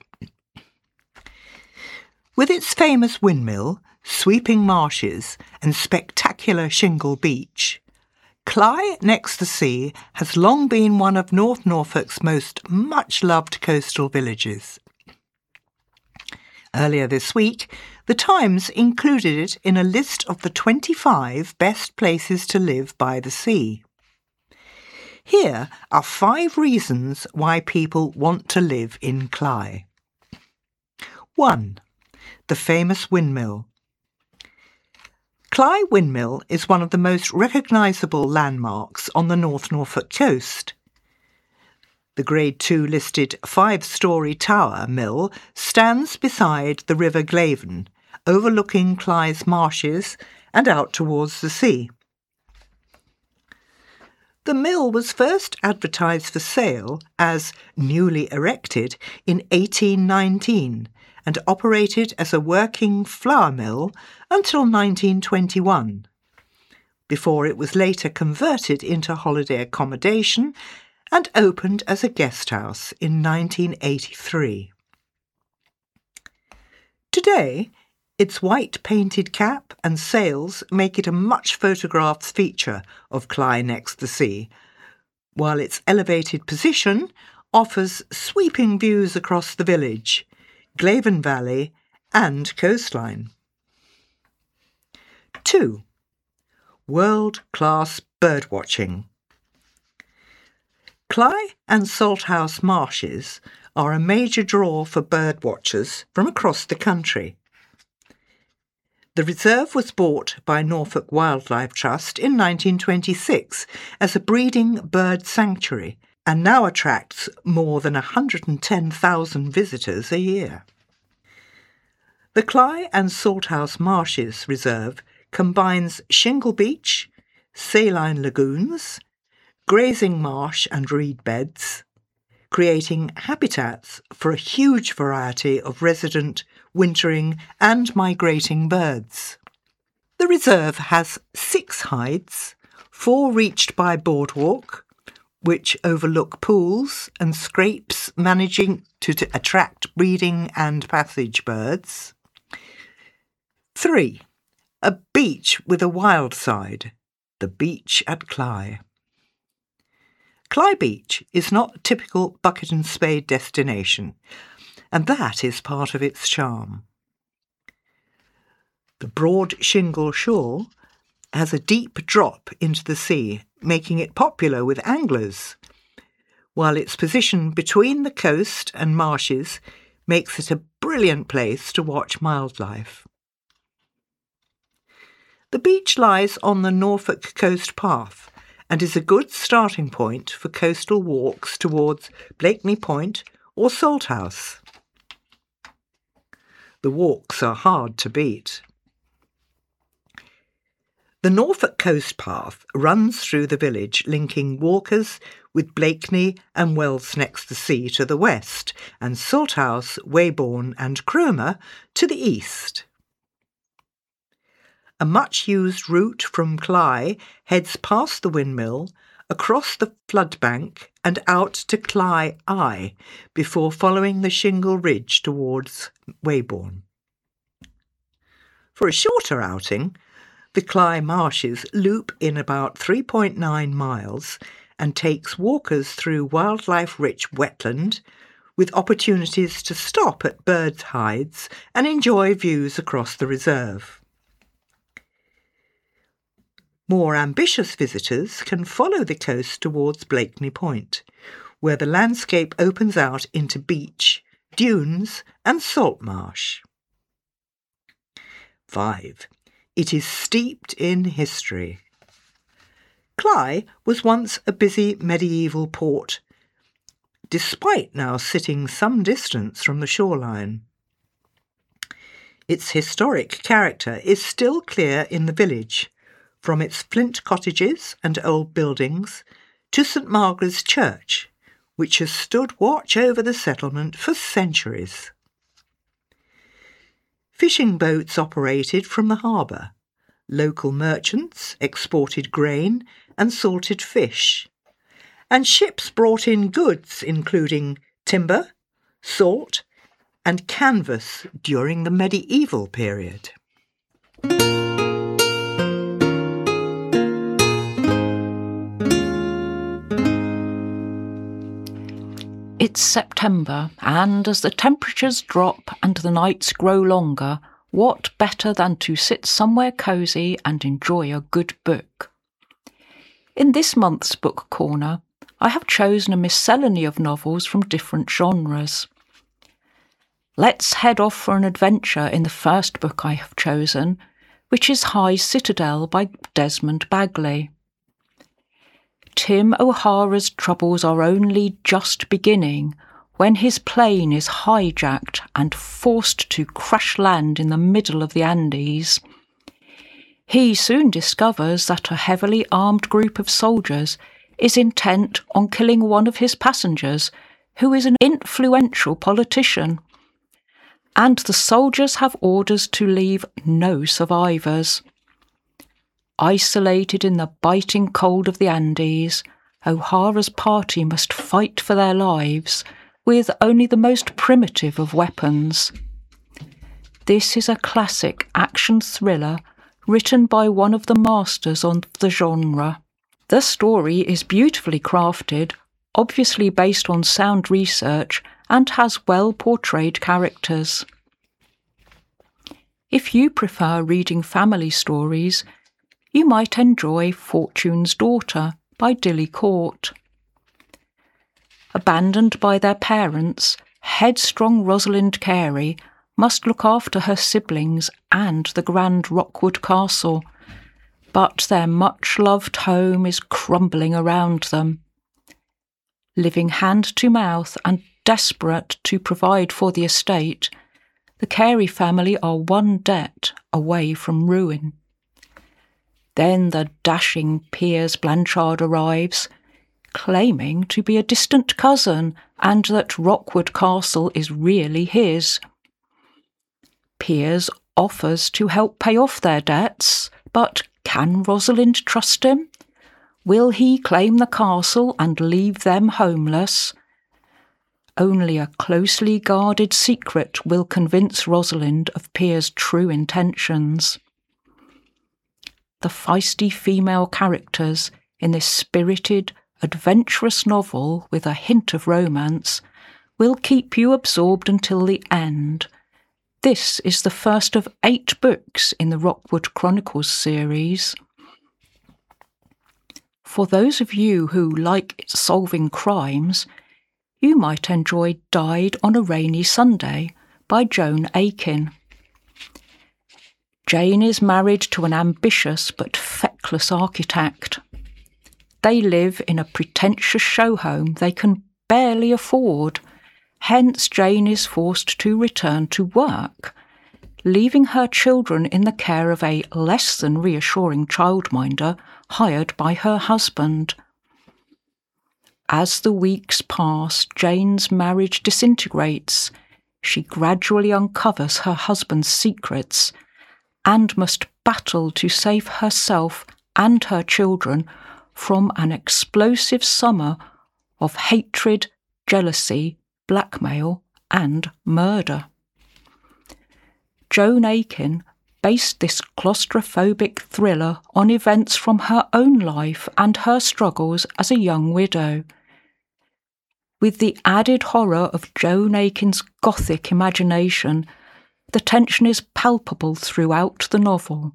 With its famous windmill, sweeping marshes and spectacular shingle beach, Cley next the sea has long been one of North Norfolk's most much-loved coastal villages. Earlier this week, The Times included it in a list of the twenty-five best places to live by the sea. Here are five reasons why people want to live in Cley. one. The famous windmill. Cley Windmill is one of the most recognisable landmarks on the North Norfolk coast. The Grade two listed five-storey tower mill stands beside the River Glaven, overlooking Cley's marshes and out towards the sea. The mill was first advertised for sale as newly erected in eighteen nineteen and operated as a working flour mill until nineteen twenty-one, before it was later converted into holiday accommodation and opened as a guest house in nineteen eighty-three. Today, its white painted cap and sails make it a much photographed feature of Cley next the sea, while its elevated position offers sweeping views across the village, Glaven Valley and coastline. two. World-class birdwatching. Cley and Salthouse Marshes are a major draw for birdwatchers from across the country. The reserve was bought by Norfolk Wildlife Trust in nineteen twenty-six as a breeding bird sanctuary and now attracts more than one hundred ten thousand visitors a year. The Cley and Salthouse Marshes Reserve combines shingle beach, saline lagoons, grazing marsh and reed beds, creating habitats for a huge variety of resident, wintering and migrating birds. The reserve has six hides, four reached by boardwalk, which overlook pools and scrapes managing to t- attract breeding and passage birds. Three. A beach with a wild side, the beach at Cley. Cley Beach is not a typical bucket and spade destination, and that is part of its charm. The broad shingle shore has a deep drop into the sea, making it popular with anglers, while its position between the coast and marshes makes it a brilliant place to watch wildlife. The beach lies on the Norfolk Coast Path and is a good starting point for coastal walks towards Blakeney Point or Salthouse. The walks are hard to beat. The Norfolk Coast Path runs through the village, linking Walkers with Blakeney and Wells next the sea to the west, and Salthouse, Weybourne and Cromer to the east. A much-used route from Cley heads past the windmill, across the floodbank and out to Cley Eye before following the shingle ridge towards Weybourne. For a shorter outing, the Cley Marshes loop in about three point nine miles and takes walkers through wildlife-rich wetland with opportunities to stop at bird hides and enjoy views across the reserve. More ambitious visitors can follow the coast towards Blakeney Point, where the landscape opens out into beach, dunes and salt marsh. Five. It is steeped in history. Cley was once a busy medieval port, despite now sitting some distance from the shoreline. Its historic character is still clear in the village, from its flint cottages and old buildings to St Margaret's Church, which has stood watch over the settlement for centuries. Fishing boats operated from the harbour. Local merchants exported grain and salted fish, and ships brought in goods including timber, salt, and canvas during the medieval period. It's September, and as the temperatures drop and the nights grow longer, what better than to sit somewhere cosy and enjoy a good book? In this month's Book Corner, I have chosen a miscellany of novels from different genres. Let's head off for an adventure in the first book I have chosen, which is High Citadel by Desmond Bagley. Tim O'Hara's troubles are only just beginning when his plane is hijacked and forced to crash land in the middle of the Andes. He soon discovers that a heavily armed group of soldiers is intent on killing one of his passengers, who is an influential politician. And the soldiers have orders to leave no survivors. Isolated in the biting cold of the Andes, O'Hara's party must fight for their lives with only the most primitive of weapons. This is a classic action thriller written by one of the masters of the genre. The story is beautifully crafted, obviously based on sound research, and has well-portrayed characters. If you prefer reading family stories, you might enjoy Fortune's Daughter by Dilly Court. Abandoned by their parents, headstrong Rosalind Carey must look after her siblings and the grand Rockwood Castle, but their much-loved home is crumbling around them. Living hand to mouth and desperate to provide for the estate, the Carey family are one debt away from ruin. Then the dashing Piers Blanchard arrives, claiming to be a distant cousin and that Rockwood Castle is really his. Piers offers to help pay off their debts, but can Rosalind trust him? Will he claim the castle and leave them homeless? Only a closely guarded secret will convince Rosalind of Piers' true intentions. The feisty female characters in this spirited, adventurous novel with a hint of romance will keep you absorbed until the end. This is the first of eight books in the Rockwood Chronicles series. For those of you who like solving crimes, you might enjoy Died on a Rainy Sunday by Joan Aiken. Jane is married to an ambitious but feckless architect. They live in a pretentious show home they can barely afford. Hence Jane is forced to return to work, leaving her children in the care of a less than reassuring childminder hired by her husband. As the weeks pass, Jane's marriage disintegrates. She gradually uncovers her husband's secrets and must battle to save herself and her children from an explosive summer of hatred, jealousy, blackmail, and murder. Joan Aiken based this claustrophobic thriller on events from her own life and her struggles as a young widow. With the added horror of Joan Aiken's gothic imagination, the tension is palpable throughout the novel.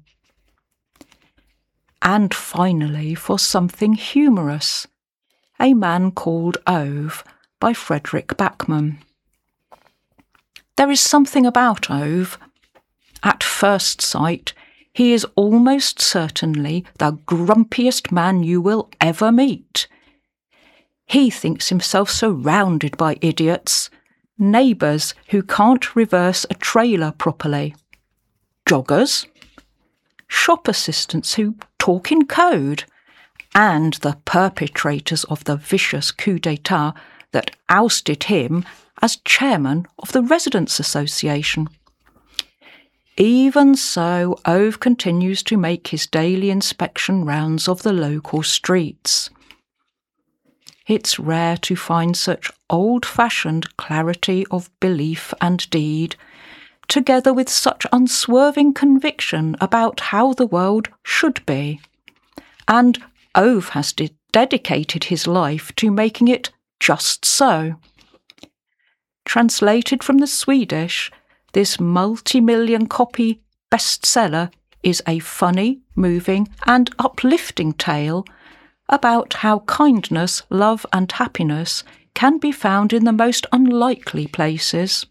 And finally, for something humorous, A Man Called Ove by Fredrik Backman. There is something about Ove. At first sight, he is almost certainly the grumpiest man you will ever meet. He thinks himself surrounded by idiots, neighbours who can't reverse a trailer properly, joggers, shop assistants who talk in code, and the perpetrators of the vicious coup d'etat that ousted him as chairman of the Residents' Association. Even so, Ove continues to make his daily inspection rounds of the local streets. It's rare to find such old-fashioned clarity of belief and deed, together with such unswerving conviction about how the world should be. And Ove has de- dedicated his life to making it just so. Translated from the Swedish, this multi-million copy bestseller is a funny, moving and uplifting tale about how kindness, love and happiness can be found in the most unlikely places.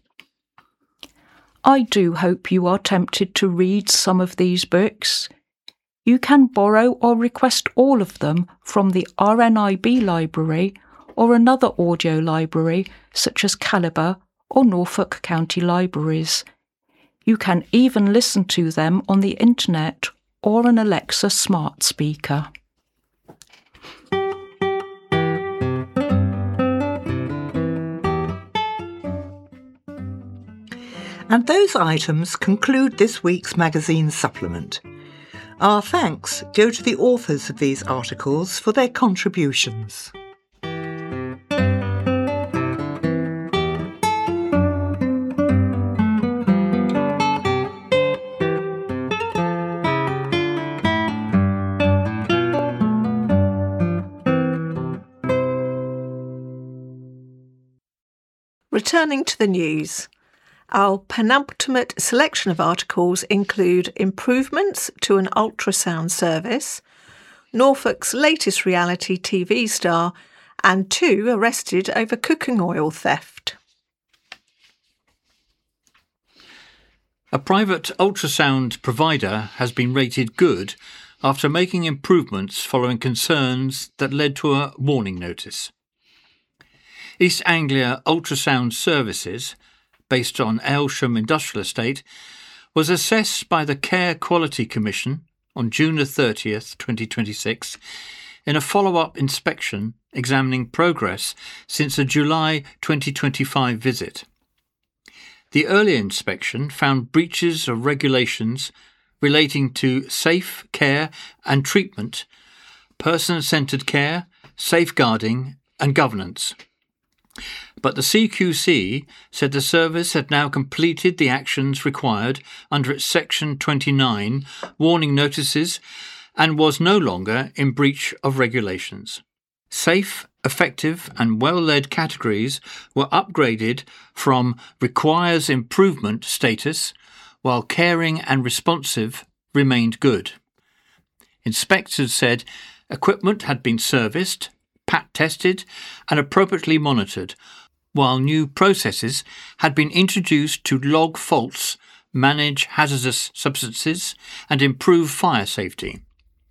I do hope you are tempted to read some of these books. You can borrow or request all of them from the R N I B library or another audio library such as Calibre or Norfolk County Libraries. You can even listen to them on the internet or an Alexa smart speaker. And those items conclude this week's magazine supplement. Our thanks go to the authors of these articles for their contributions. Returning to the news. Our penultimate selection of articles include improvements to an ultrasound service, Norfolk's latest reality T V star, and two arrested over cooking oil theft. A private ultrasound provider has been rated good after making improvements following concerns that led to a warning notice. East Anglia Ultrasound Services, based on Aylsham Industrial Estate, was assessed by the Care Quality Commission on June the thirtieth, twenty twenty-six, in a follow-up inspection examining progress since a July twenty twenty-five visit. The earlier inspection found breaches of regulations relating to safe care and treatment, person-centred care, safeguarding and governance. But the C Q C said the service had now completed the actions required under its Section twenty-nine warning notices and was no longer in breach of regulations. Safe, effective and well-led categories were upgraded from requires improvement status, while caring and responsive remained good. Inspectors said equipment had been serviced, pat tested and appropriately monitored, while new processes had been introduced to log faults, manage hazardous substances and improve fire safety.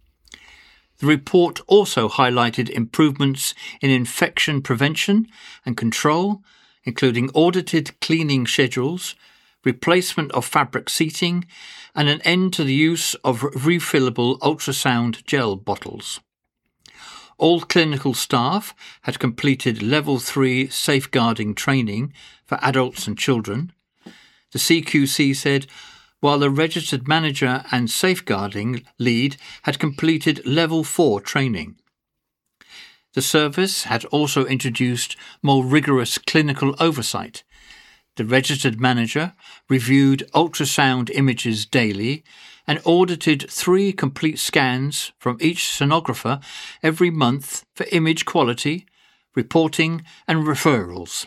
The report also highlighted improvements in infection prevention and control, including audited cleaning schedules, replacement of fabric seating and an end to the use of refillable ultrasound gel bottles. All clinical staff had completed Level three safeguarding training for adults and children. The C Q C said, while the registered manager and safeguarding lead had completed Level four training. The service had also introduced more rigorous clinical oversight. The registered manager reviewed ultrasound images daily and audited three complete scans from each sonographer every month for image quality, reporting and referrals.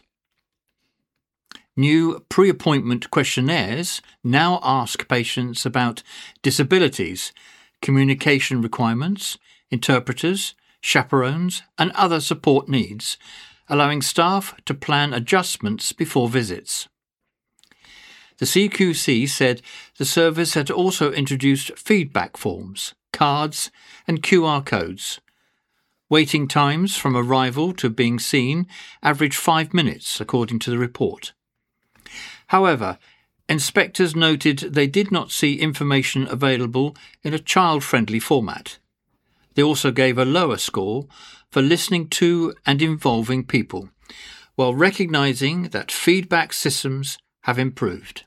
New pre-appointment questionnaires now ask patients about disabilities, communication requirements, interpreters, chaperones and other support needs, allowing staff to plan adjustments before visits. The C Q C said the service had also introduced feedback forms, cards and Q R codes. Waiting times from arrival to being seen averaged five minutes, according to the report. However, inspectors noted they did not see information available in a child-friendly format. They also gave a lower score for listening to and involving people, while recognising that feedback systems have improved.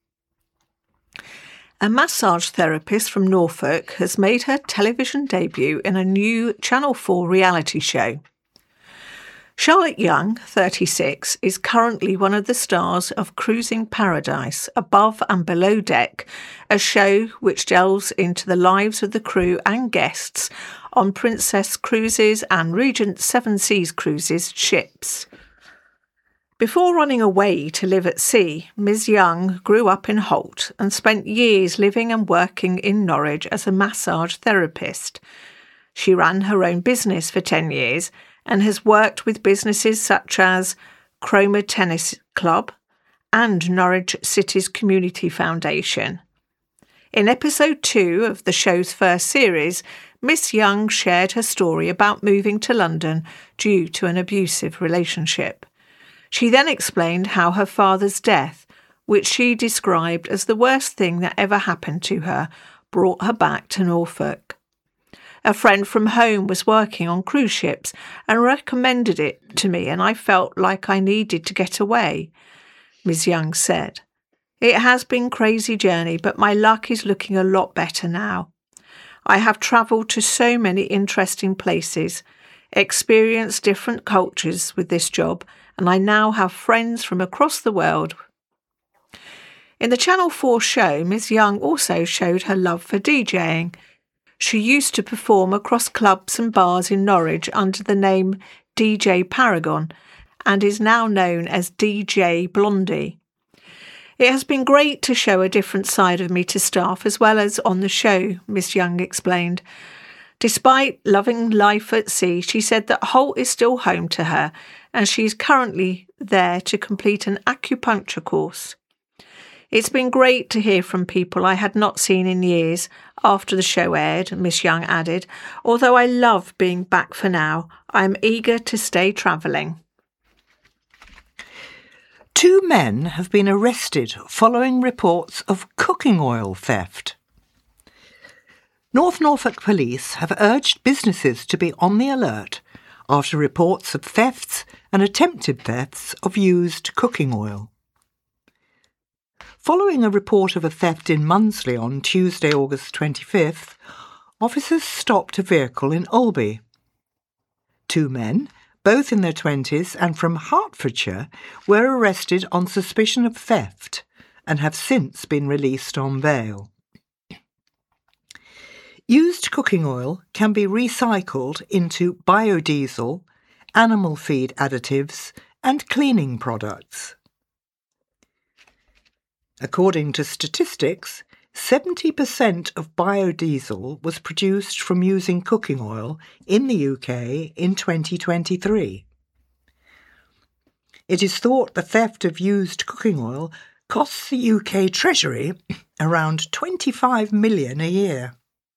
A massage therapist from Norfolk has made her television debut in a new Channel four reality show. Charlotte Young, thirty-six, is currently one of the stars of Cruising Paradise, Above and Below Deck, a show which delves into the lives of the crew and guests on Princess Cruises and Regent Seven Seas Cruises ships. Before running away to live at sea, Miz Young grew up in Holt and spent years living and working in Norwich as a massage therapist. She ran her own business for ten years and has worked with businesses such as Cromer Tennis Club and Norwich City's Community Foundation. In episode two of the show's first series, Miss Young shared her story about moving to London due to an abusive relationship. She then explained how her father's death, which she described as the worst thing that ever happened to her, brought her back to Norfolk. A friend from home was working on cruise ships and recommended it to me, and I felt like I needed to get away, Miz Young said. It has been a crazy journey, but my luck is looking a lot better now. I have travelled to so many interesting places, experienced different cultures with this job, and I now have friends from across the world. In the Channel four show, Miz Young also showed her love for DJing. She used to perform across clubs and bars in Norwich under the name D J Paragon and is now known as D J Blondie. It has been great to show a different side of me to staff as well as on the show, Miss Young explained. Despite loving life at sea, she said that Holt is still home to her and she is currently there to complete an acupuncture course. It's been great to hear from people I had not seen in years after the show aired, Miss Young added. Although I love being back for now, I am eager to stay travelling. Two men have been arrested following reports of cooking oil theft. North Norfolk Police have urged businesses to be on the alert after reports of thefts and attempted thefts of used cooking oil. Following a report of a theft in Munsley on Tuesday, August twenty-fifth, officers stopped a vehicle in Olby. Two men, both in their twenties and from Hertfordshire, were arrested on suspicion of theft and have since been released on bail. Used cooking oil can be recycled into biodiesel, animal feed additives, and cleaning products. According to statistics, seventy percent of biodiesel was produced from using cooking oil in the U K in twenty twenty-three. It is thought the theft of used cooking oil costs the U K Treasury around twenty-five million pounds a year.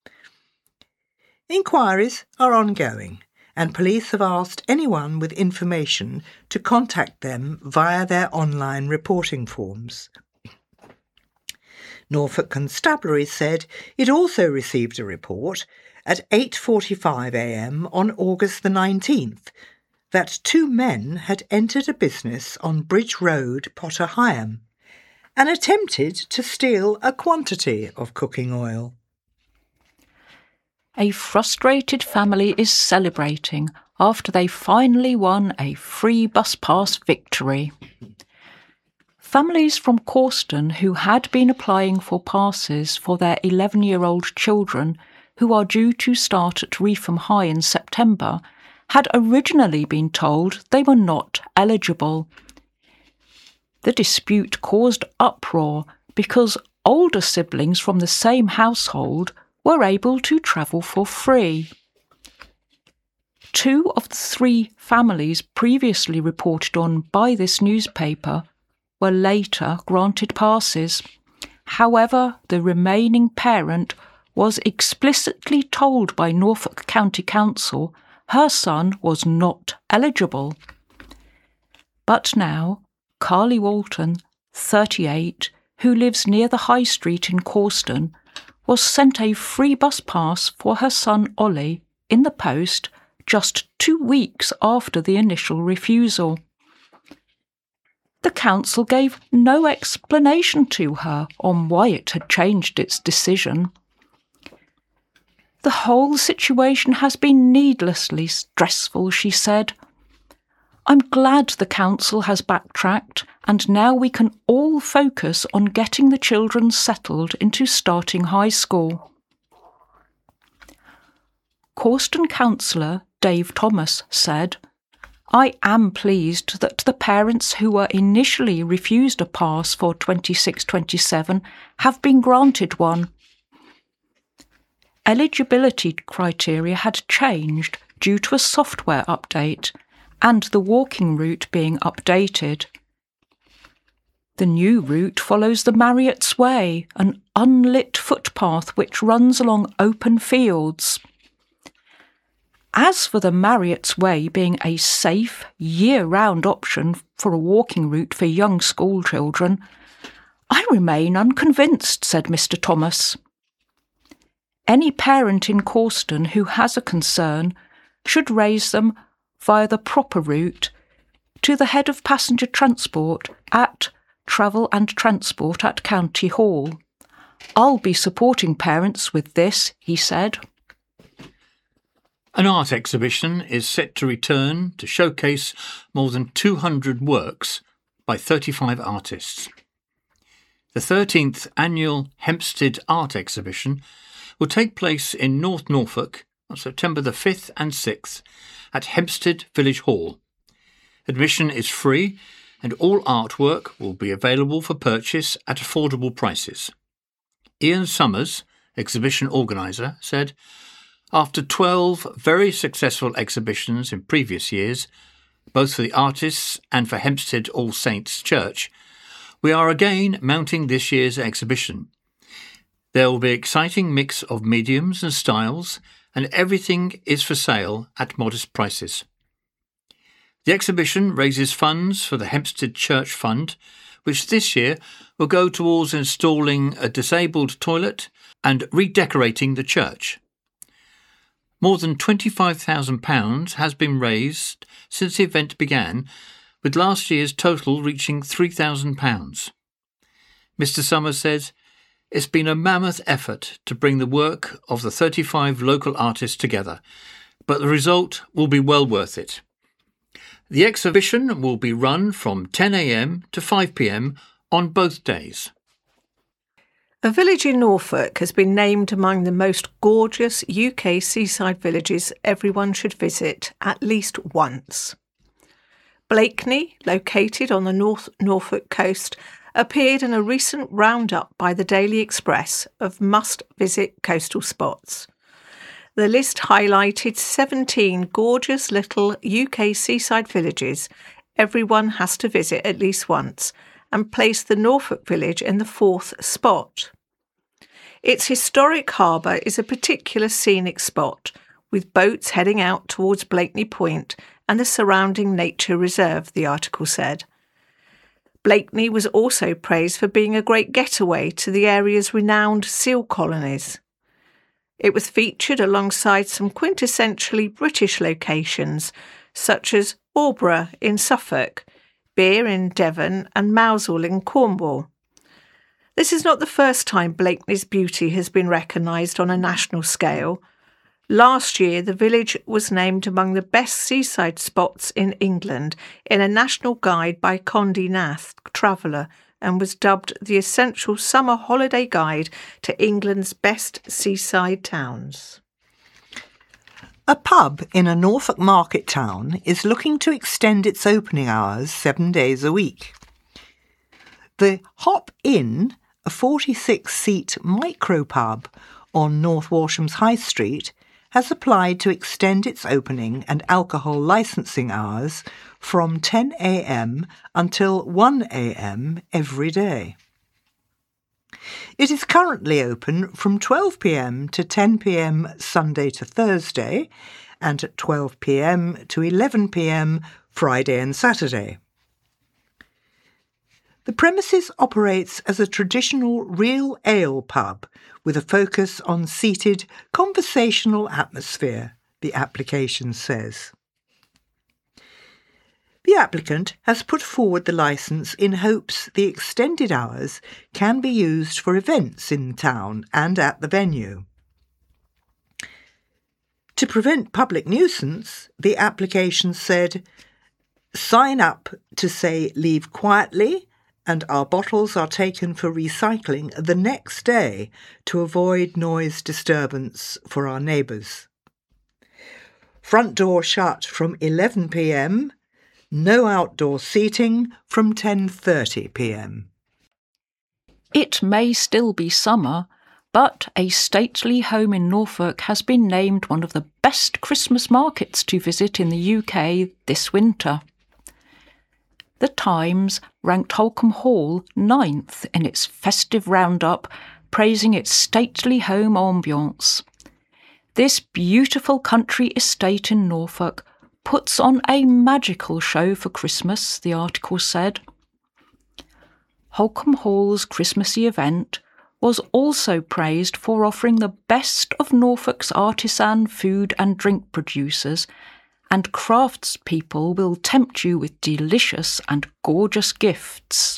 Inquiries are ongoing, and police have asked anyone with information to contact them via their online reporting forms. Norfolk Constabulary said it also received a report at eight forty-five a m on August the nineteenth that two men had entered a business on Bridge Road, Potter Heigham, and attempted to steal a quantity of cooking oil. A frustrated family is celebrating after they finally won a free bus pass victory. Families from Corston who had been applying for passes for their eleven-year-old children who are due to start at Reefham High in September had originally been told they were not eligible. The dispute caused uproar because older siblings from the same household were able to travel for free. Two of the three families previously reported on by this newspaper were later granted passes. However, the remaining parent was explicitly told by Norfolk County Council her son was not eligible. But now, Carly Walton, thirty-eight, who lives near the High Street in Corston, was sent a free bus pass for her son Ollie in the post just two weeks after the initial refusal. The council gave no explanation to her on why it had changed its decision. The whole situation has been needlessly stressful, she said. I'm glad the council has backtracked and now we can all focus on getting the children settled into starting high school. Corston councillor Dave Thomas said, I am pleased that the parents who were initially refused a pass for twenty-six twenty-seven have been granted one. Eligibility criteria had changed due to a software update and the walking route being updated. The new route follows the Marriott's Way, an unlit footpath which runs along open fields. As for the Marriott's Way being a safe, year-round option for a walking route for young school children, I remain unconvinced, said Mister Thomas. Any parent in Corston who has a concern should raise them via the proper route to the head of passenger transport at Travel and Transport at County Hall. I'll be supporting parents with this, he said. An art exhibition is set to return to showcase more than two hundred works by thirty-five artists. The thirteenth annual Hempstead Art Exhibition will take place in North Norfolk on September the fifth and sixth at Hempstead Village Hall. Admission is free and all artwork will be available for purchase at affordable prices. Ian Summers, exhibition organiser, said, "After twelve very successful exhibitions in previous years, both for the artists and for Hempstead All Saints Church, we are again mounting this year's exhibition. There will be an exciting mix of mediums and styles, and everything is for sale at modest prices." The exhibition raises funds for the Hempstead Church Fund, which this year will go towards installing a disabled toilet and redecorating the church. More than twenty-five thousand pounds has been raised since the event began, with last year's total reaching three thousand pounds. Mister Summers said, "It's been a mammoth effort to bring the work of the thirty-five local artists together, but the result will be well worth it." The exhibition will be run from ten a m to five p m on both days. A village in Norfolk has been named among the most gorgeous U K seaside villages everyone should visit at least once. Blakeney, located on the North Norfolk coast, appeared in a recent roundup by the Daily Express of must-visit coastal spots. The list highlighted seventeen gorgeous little U K seaside villages everyone has to visit at least once, and placed the Norfolk village in the fourth spot. Its historic harbour is a particular scenic spot, with boats heading out towards Blakeney Point and the surrounding nature reserve, the article said. Blakeney was also praised for being a great getaway to the area's renowned seal colonies. It was featured alongside some quintessentially British locations, such as Albury in Suffolk, Beer in Devon and Mousehole in Cornwall. This is not the first time Blakeney's beauty has been recognised on a national scale. Last year, the village was named among the best seaside spots in England in a national guide by Condé Nast Traveller, and was dubbed the essential summer holiday guide to England's best seaside towns. A pub in a Norfolk market town is looking to extend its opening hours seven days a week. The Hop Inn, a forty-six seat micro-pub on North Walsham's High Street, has applied to extend its opening and alcohol licensing hours from ten a m until one a m every day. It is currently open from twelve p m to ten p m Sunday to Thursday and at twelve p m to eleven p m Friday and Saturday. The premises operates as a traditional real ale pub with a focus on seated conversational atmosphere, the application says. The applicant has put forward the licence in hopes the extended hours can be used for events in town and at the venue. To prevent public nuisance, the application said, "Sign up to say leave quietly, and our bottles are taken for recycling the next day to avoid noise disturbance for our neighbours." Front door shut from eleven p m. No outdoor seating from ten thirty p m. It may still be summer, but a stately home in Norfolk has been named one of the best Christmas markets to visit in the U K this winter. The Times ranked Holcombe Hall ninth in its festive roundup, praising its stately home ambience. This beautiful country estate in Norfolk puts on a magical show for Christmas, the article said. Holcombe Hall's Christmassy event was also praised for offering the best of Norfolk's artisan food and drink producers, and craftspeople will tempt you with delicious and gorgeous gifts.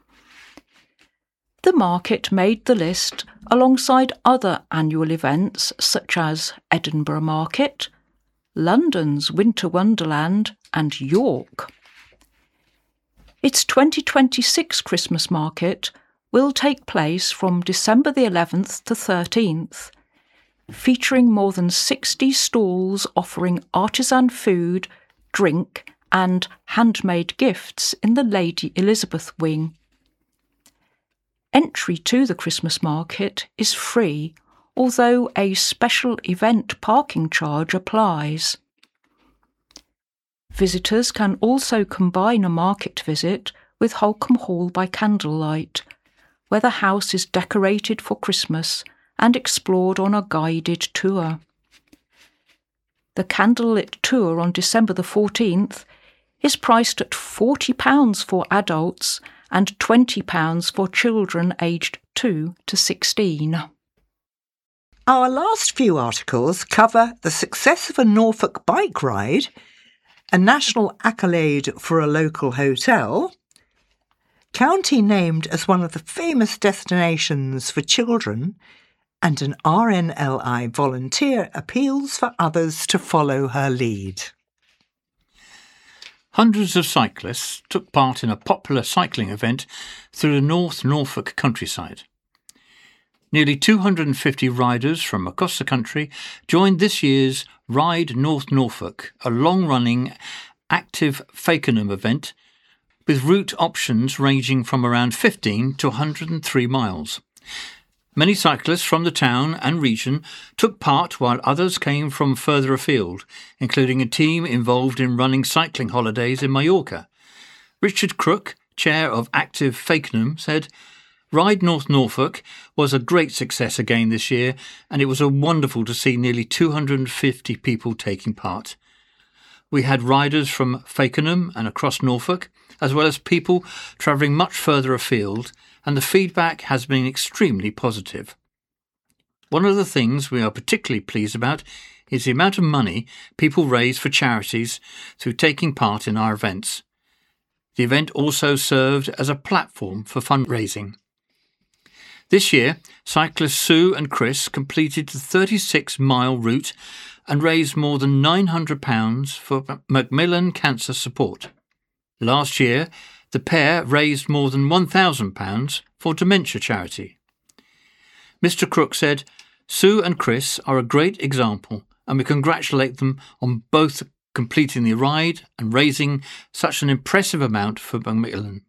The market made the list alongside other annual events such as Edinburgh Market, London's Winter Wonderland and York. Its twenty twenty-six Christmas market will take place from December the eleventh to thirteenth, featuring more than sixty stalls offering artisan food, drink and handmade gifts in the Lady Elizabeth wing. Entry to the Christmas market is free, although a special event parking charge applies. Visitors can also combine a market visit with Holcombe Hall by candlelight, where the house is decorated for Christmas and explored on a guided tour. The candlelit tour on December the fourteenth is priced at forty pounds for adults and twenty pounds for children aged two to sixteen. Our last few articles cover the success of a Norfolk bike ride, a national accolade for a local hotel, county named as one of the famous destinations for children, and an R N L I volunteer appeals for others to follow her lead. Hundreds of cyclists took part in a popular cycling event through the North Norfolk countryside. Nearly two hundred fifty riders from across the country joined this year's Ride North Norfolk, a long-running, active Fakenham event with route options ranging from around fifteen to one hundred three miles. Many cyclists from the town and region took part, while others came from further afield, including a team involved in running cycling holidays in Mallorca. Richard Crook, chair of Active Fakenham, said, "Ride North Norfolk was a great success again this year, and it was a wonderful to see nearly two hundred fifty people taking part. We had riders from Fakenham and across Norfolk, as well as people travelling much further afield, and the feedback has been extremely positive. One of the things we are particularly pleased about is the amount of money people raise for charities through taking part in our events. The event also served as a platform for fundraising." This year, cyclists Sue and Chris completed the thirty-six mile route and raised more than nine hundred pounds for Macmillan Cancer Support. Last year, the pair raised more than one thousand pounds for dementia charity. Mister Crook said, "Sue and Chris are a great example, and we congratulate them on both completing the ride and raising such an impressive amount for Macmillan.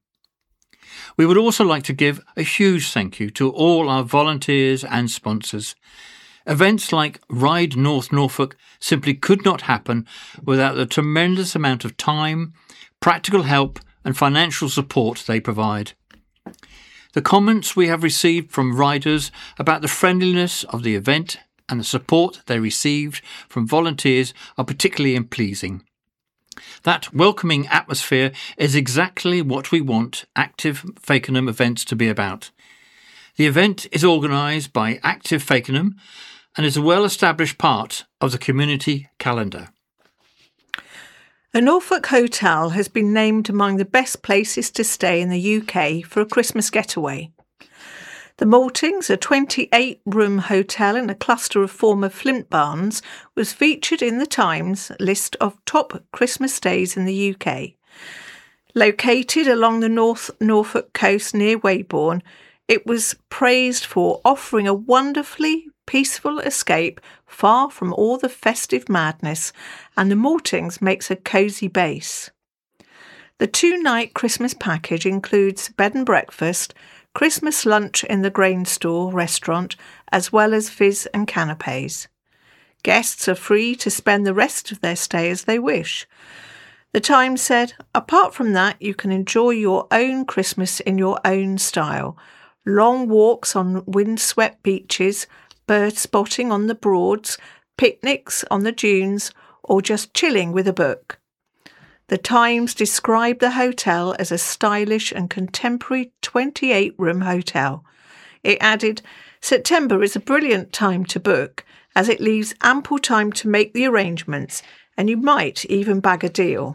We would also like to give a huge thank you to all our volunteers and sponsors. Events like Ride North Norfolk simply could not happen without the tremendous amount of time, practical help and financial support they provide. The comments we have received from riders about the friendliness of the event and the support they received from volunteers are particularly pleasing. That welcoming atmosphere is exactly what we want Active Fakenham events to be about. The event is organised by Active Fakenham and is a well-established part of the community calendar. A Norfolk hotel has been named among the best places to stay in the U K for a Christmas getaway. The Maltings, a twenty-eight room hotel in a cluster of former Flint barns, was featured in the Times list of top Christmas stays in the U K. Located along the North Norfolk coast near Weybourne, it was praised for offering a wonderfully peaceful escape far from all the festive madness, and the Maltings makes a cosy base. The two-night Christmas package includes bed and breakfast, Christmas lunch in the grain store restaurant, as well as fizz and canapes. Guests are free to spend the rest of their stay as they wish. The Times said, apart from that, you can enjoy your own Christmas in your own style. Long walks on windswept beaches, bird spotting on the Broads, picnics on the dunes, or just chilling with a book. The Times described the hotel as a stylish and contemporary twenty-eight room hotel. It added, September is a brilliant time to book, as it leaves ample time to make the arrangements, and you might even bag a deal.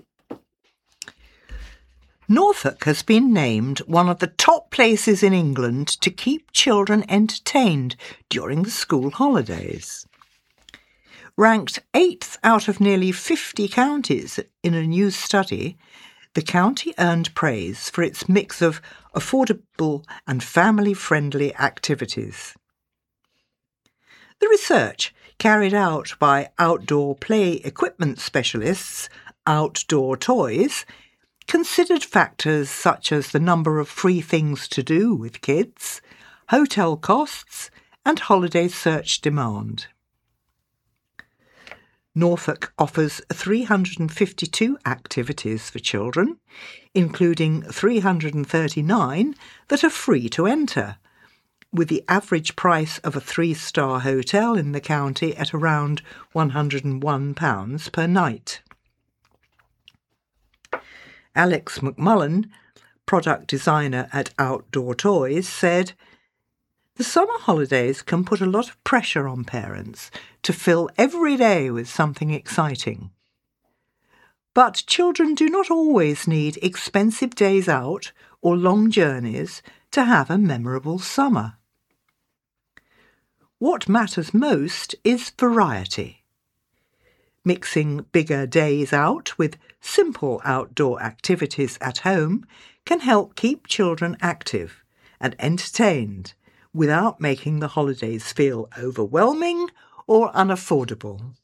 Norfolk has been named one of the top places in England to keep children entertained during the school holidays. Ranked eighth out of nearly fifty counties in a new study, the county earned praise for its mix of affordable and family-friendly activities. The research, carried out by outdoor play equipment specialists, Outdoor Toys, considered factors such as the number of free things to do with kids, hotel costs, and holiday search demand. Norfolk offers three hundred fifty-two activities for children, including three hundred thirty-nine that are free to enter, with the average price of a three-star hotel in the county at around one hundred and one pounds per night. Alex McMullen, product designer at Outdoor Toys, said, the summer holidays can put a lot of pressure on parents to fill every day with something exciting. But children do not always need expensive days out or long journeys to have a memorable summer. What matters most is variety. Mixing bigger days out with simple outdoor activities at home can help keep children active and entertained without making the holidays feel overwhelming or unaffordable.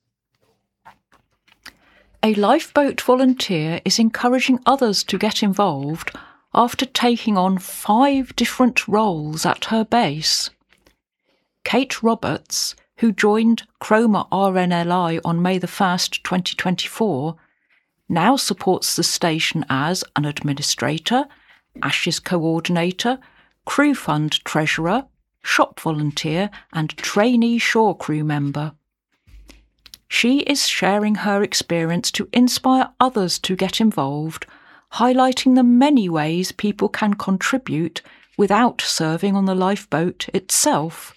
A lifeboat volunteer is encouraging others to get involved after taking on five different roles at her base. Kate Roberts, who joined Cromer R N L I on May the first, twenty twenty-four, now supports the station as an administrator, Ashes coordinator, crew fund treasurer, shop volunteer and trainee shore crew member. She is sharing her experience to inspire others to get involved, highlighting the many ways people can contribute without serving on the lifeboat itself.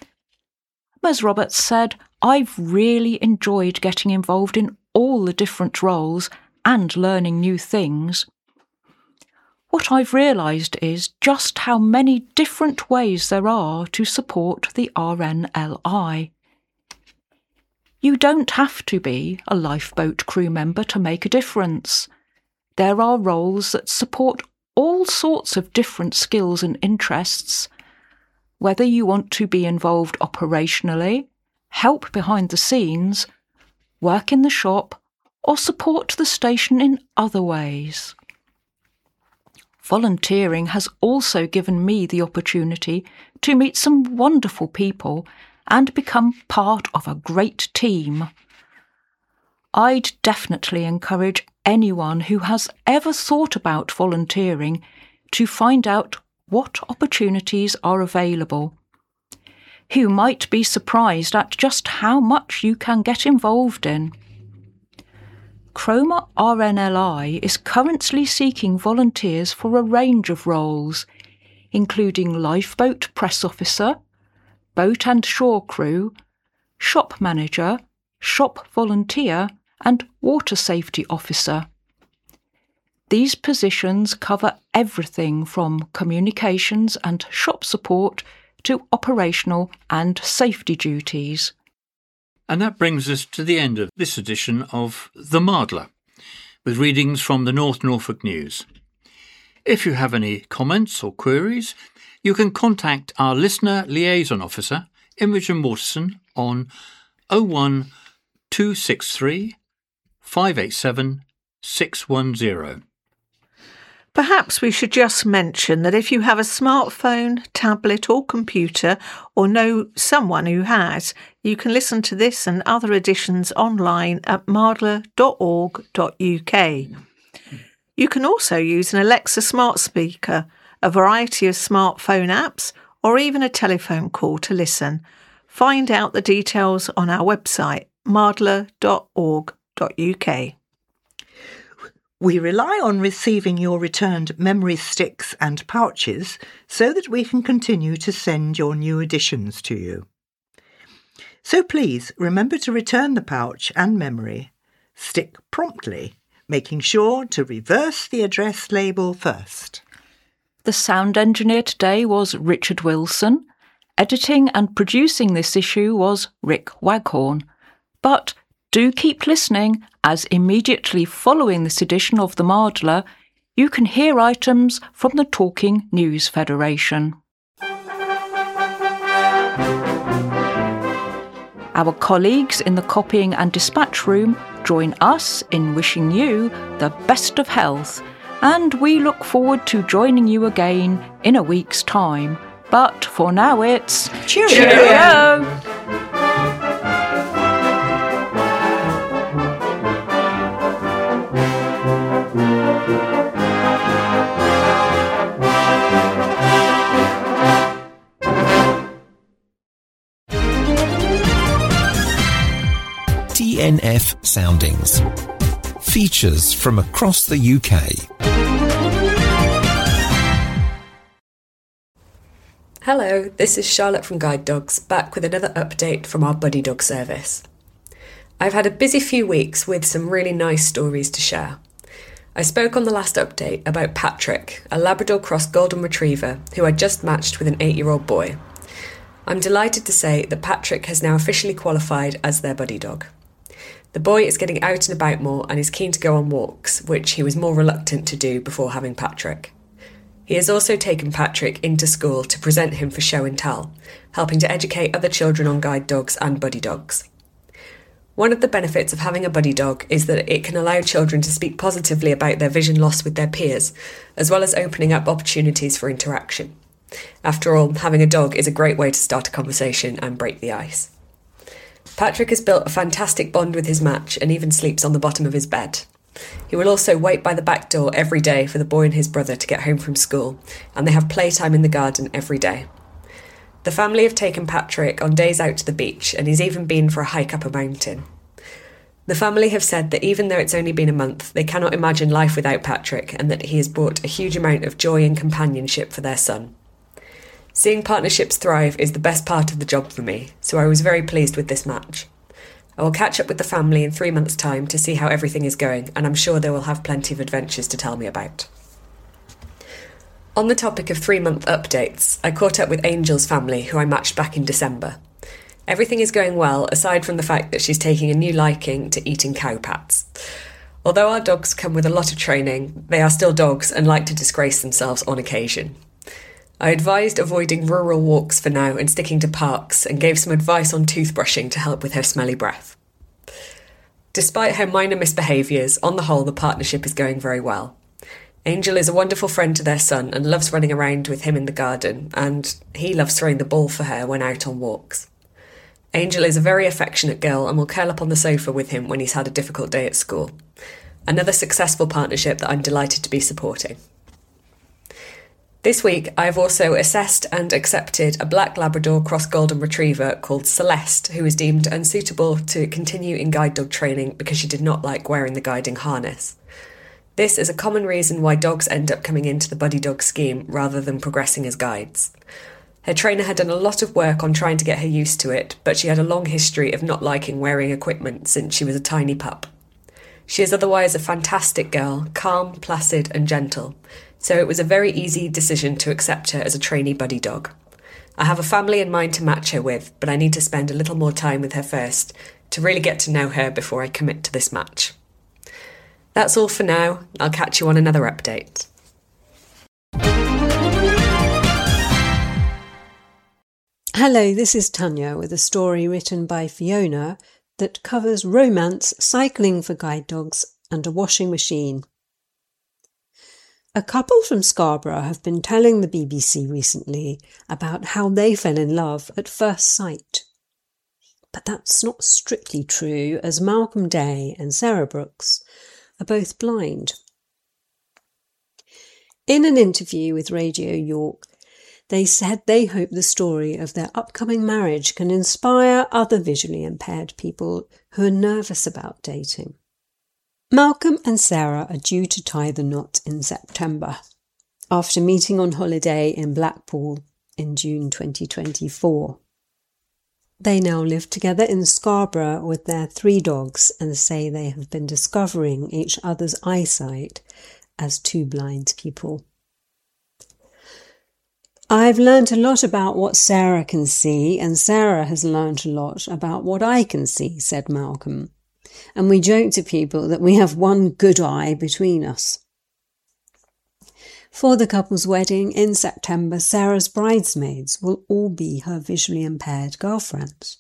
Ms Roberts said, I've really enjoyed getting involved in all the different roles and learning new things. What I've realised is just how many different ways there are to support the R N L I. You don't have to be a lifeboat crew member to make a difference. There are roles that support all sorts of different skills and interests. Whether you want to be involved operationally, help behind the scenes, work in the shop, or support the station in other ways. Volunteering has also given me the opportunity to meet some wonderful people and become part of a great team. I'd definitely encourage anyone who has ever thought about volunteering to find out what opportunities are available. You might be surprised at just how much you can get involved in. Cromer R N L I is currently seeking volunteers for a range of roles, including lifeboat press officer, boat and shore crew, shop manager, shop volunteer, and water safety officer. These positions cover everything from communications and shop support to operational and safety duties. And that brings us to the end of this edition of The Mardler, with readings from the North Norfolk News. If you have any comments or queries, you can contact our Listener Liaison Officer, Imogen Waterson on oh one two six three five eight seven six one zero. Perhaps we should just mention that if you have a smartphone, tablet or computer, or know someone who has, you can listen to this and other editions online at mardler dot org dot U K. You can also use an Alexa smart speaker, a variety of smartphone apps, or even a telephone call to listen. Find out the details on our website, mardler dot org dot U K. We rely on receiving your returned memory sticks and pouches so that we can continue to send your new editions to you. So please remember to return the pouch and memory stick promptly, making sure to reverse the address label first. The sound engineer today was Richard Wilson. Editing and producing this issue was Rick Waghorn. But do keep listening, as immediately following this edition of the Mardler, you can hear items from the Talking News Federation. Our colleagues in the copying and dispatch room join us in wishing you the best of health, and we look forward to joining you again in a week's time. But for now it's Cheerio! Cheerio! T N F Soundings. Features from across the U K. Hello, this is Charlotte from Guide Dogs, back with another update from our Buddy Dog service. I've had a busy few weeks with some really nice stories to share. I spoke on the last update about Patrick, a Labrador Cross Golden Retriever who I just matched with an eight-year-old boy. I'm delighted to say that Patrick has now officially qualified as their buddy dog. The boy is getting out and about more and is keen to go on walks, which he was more reluctant to do before having Patrick. He has also taken Patrick into school to present him for show and tell, helping to educate other children on guide dogs and buddy dogs. One of the benefits of having a buddy dog is that it can allow children to speak positively about their vision loss with their peers, as well as opening up opportunities for interaction. After all, having a dog is a great way to start a conversation and break the ice. Patrick has built a fantastic bond with his match and even sleeps on the bottom of his bed. He will also wait by the back door every day for the boy and his brother to get home from school, and they have playtime in the garden every day. The family have taken Patrick on days out to the beach, and he's even been for a hike up a mountain. The family have said that even though it's only been a month, they cannot imagine life without Patrick, and that he has brought a huge amount of joy and companionship for their son. Seeing partnerships thrive is the best part of the job for me, so I was very pleased with this match. I will catch up with the family in three months' time to see how everything is going, and I'm sure they will have plenty of adventures to tell me about. On the topic of three-month updates, I caught up with Angel's family, who I matched back in December. Everything is going well, aside from the fact that she's taking a new liking to eating cow pats. Although our dogs come with a lot of training, they are still dogs and like to disgrace themselves on occasion. I advised avoiding rural walks for now and sticking to parks, and gave some advice on toothbrushing to help with her smelly breath. Despite her minor misbehaviours, on the whole the partnership is going very well. Angel is a wonderful friend to their son and loves running around with him in the garden, and he loves throwing the ball for her when out on walks. Angel is a very affectionate girl and will curl up on the sofa with him when he's had a difficult day at school. Another successful partnership that I'm delighted to be supporting. This week, I've also assessed and accepted a black Labrador Cross Golden Retriever called Celeste, who was deemed unsuitable to continue in guide dog training because she did not like wearing the guiding harness. This is a common reason why dogs end up coming into the buddy dog scheme rather than progressing as guides. Her trainer had done a lot of work on trying to get her used to it, but she had a long history of not liking wearing equipment since she was a tiny pup. She is otherwise a fantastic girl, calm, placid and gentle, so it was a very easy decision to accept her as a trainee buddy dog. I have a family in mind to match her with, but I need to spend a little more time with her first to really get to know her before I commit to this match. That's all for now. I'll catch you on another update. Hello, this is Tanya with a story written by Fiona that covers romance, cycling for guide dogs and a washing machine. A couple from Scarborough have been telling the B B C recently about how they fell in love at first sight. But that's not strictly true, as Malcolm Day and Sarah Brooks are both blind. In an interview with Radio York, they said they hope the story of their upcoming marriage can inspire other visually impaired people who are nervous about dating. Malcolm and Sarah are due to tie the knot in September, after meeting on holiday in Blackpool in June twenty twenty-four. They now live together in Scarborough with their three dogs and say they have been discovering each other's eyesight as two blind people. I've learnt a lot about what Sarah can see, and Sarah has learnt a lot about what I can see, said Malcolm. And we joke to people that we have one good eye between us. For the couple's wedding in September, Sarah's bridesmaids will all be her visually impaired girlfriends.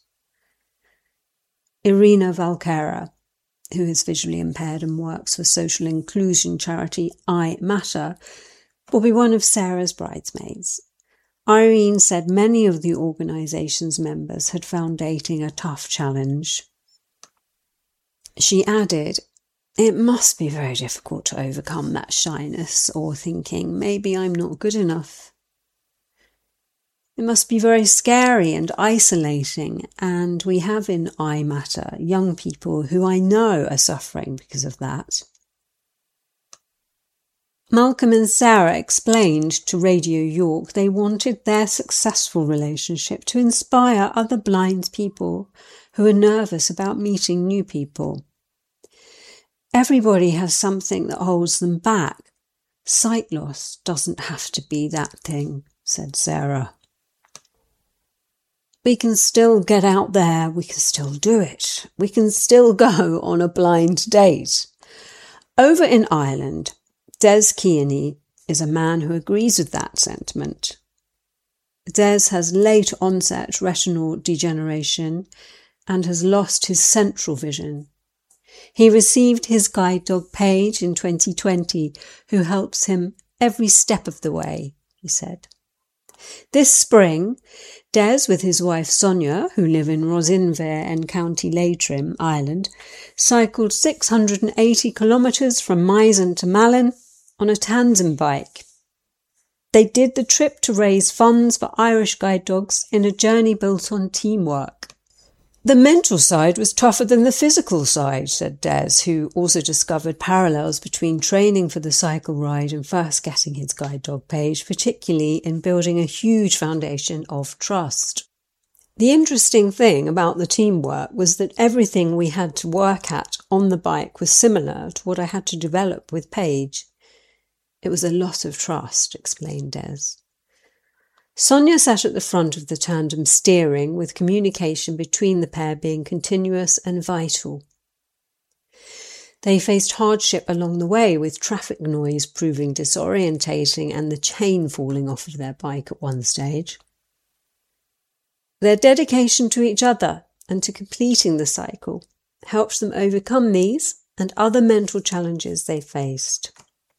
Irina Valkera, who is visually impaired and works for social inclusion charity I Matter, will be one of Sarah's bridesmaids. Irene said many of the organisation's members had found dating a tough challenge. She added, "It must be very difficult to overcome that shyness or thinking, maybe I'm not good enough. It must be very scary and isolating, and we have in I Matter young people who I know are suffering because of that." Malcolm and Sarah explained to Radio York they wanted their successful relationship to inspire other blind people who are nervous about meeting new people. Everybody has something that holds them back. Sight loss doesn't have to be that thing, said Sarah. We can still get out there, we can still do it. We can still go on a blind date. Over in Ireland, Des Kearney is a man who agrees with that sentiment. Des has late onset retinal degeneration and has lost his central vision. He received his guide dog Paige in twenty twenty, who helps him every step of the way, he said. This spring, Des, with his wife Sonia, who live in Rosinvere in County Leitrim, Ireland, cycled six hundred eighty kilometres from Meissen to Malin on a tandem bike. They did the trip to raise funds for Irish guide dogs in a journey built on teamwork. The mental side was tougher than the physical side, said Des, who also discovered parallels between training for the cycle ride and first getting his guide dog Paige, particularly in building a huge foundation of trust. The interesting thing about the teamwork was that everything we had to work at on the bike was similar to what I had to develop with Paige. It was a lot of trust, explained Des. Sonia sat at the front of the tandem steering, with communication between the pair being continuous and vital. They faced hardship along the way, with traffic noise proving disorientating and the chain falling off of their bike at one stage. Their dedication to each other and to completing the cycle helped them overcome these and other mental challenges they faced.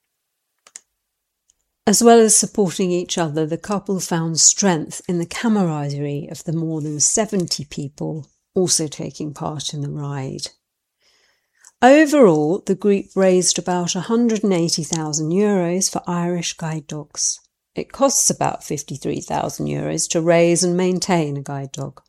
As well as supporting each other, the couple found strength in the camaraderie of the more than seventy people also taking part in the ride. Overall, the group raised about one hundred eighty thousand euros for Irish guide dogs. It costs about fifty-three thousand euros to raise and maintain a guide dog.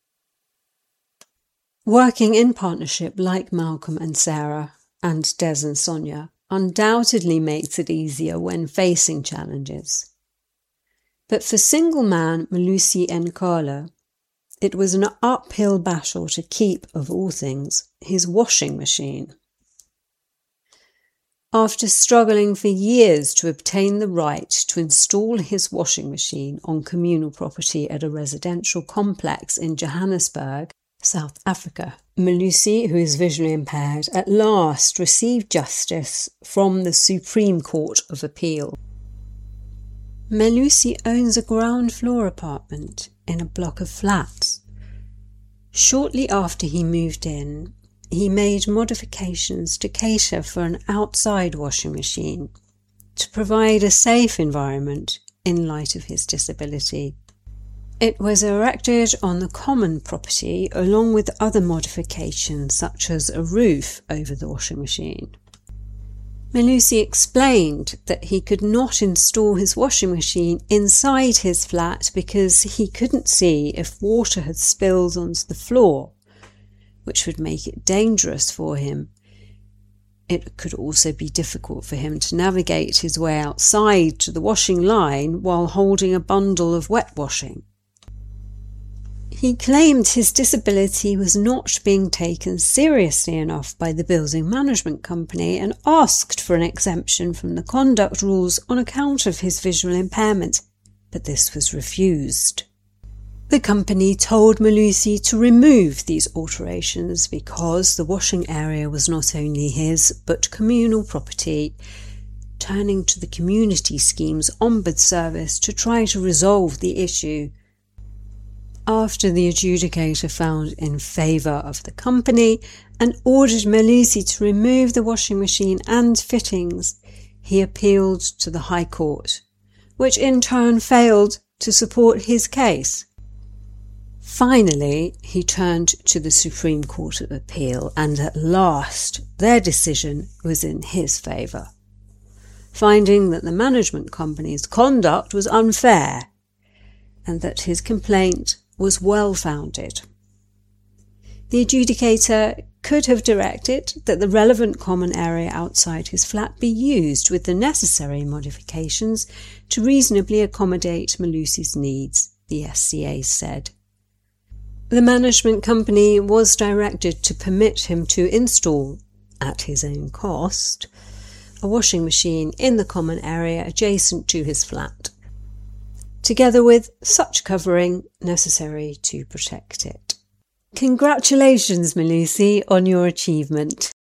Working in partnership like Malcolm and Sarah and Des and Sonia undoubtedly makes it easier when facing challenges. But for single man Malusi Nkala, it was an uphill battle to keep, of all things, his washing machine. After struggling for years to obtain the right to install his washing machine on communal property at a residential complex in Johannesburg, South Africa, Malusi, who is visually impaired, at last received justice from the Supreme Court of Appeal. Malusi owns a ground floor apartment in a block of flats. Shortly after he moved in, he made modifications to cater for an outside washing machine to provide a safe environment in light of his disability. It was erected on the common property along with other modifications such as a roof over the washing machine. Malusi explained that he could not install his washing machine inside his flat because he couldn't see if water had spilled onto the floor, which would make it dangerous for him. It could also be difficult for him to navigate his way outside to the washing line while holding a bundle of wet washing. He claimed his disability was not being taken seriously enough by the building management company and asked for an exemption from the conduct rules on account of his visual impairment, but this was refused. The company told Malusi to remove these alterations because the washing area was not only his but communal property, turning to the community scheme's Ombud service to try to resolve the issue. After the adjudicator found in favour of the company and ordered Malusi to remove the washing machine and fittings, he appealed to the High Court, which in turn failed to support his case. Finally, he turned to the Supreme Court of Appeal, and at last their decision was in his favour, finding that the management company's conduct was unfair and that his complaint was well-founded. The adjudicator could have directed that the relevant common area outside his flat be used with the necessary modifications to reasonably accommodate Malusi's needs, the S C A said. The management company was directed to permit him to install, at his own cost, a washing machine in the common area adjacent to his flat, together with such covering necessary to protect it. Congratulations, Malusi, on your achievement.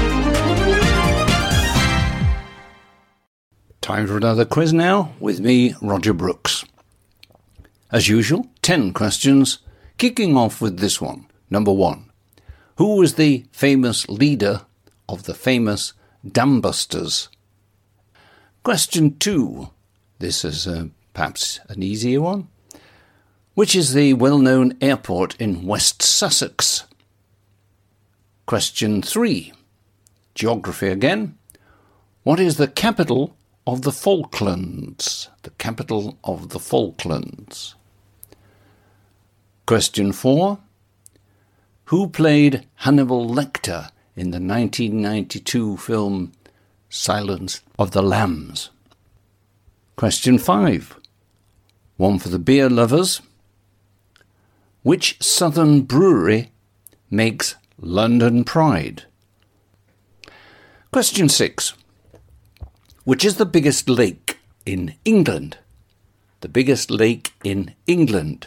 Time for another quiz now, with me, Roger Brooks. As usual, ten questions, kicking off with this one. Number one. Who was the famous leader of the famous Dambusters? Question two. This is uh, perhaps an easier one. Which is the well-known airport in West Sussex? Question three. Geography again. What is the capital of the Falklands? The capital of the Falklands. Question four. Who played Hannibal Lecter in the nineteen ninety-two film Silence of the Lambs? Question five. One for the beer lovers. Which southern brewery makes London Pride? Question six. Which is the biggest lake in England? The biggest lake in England.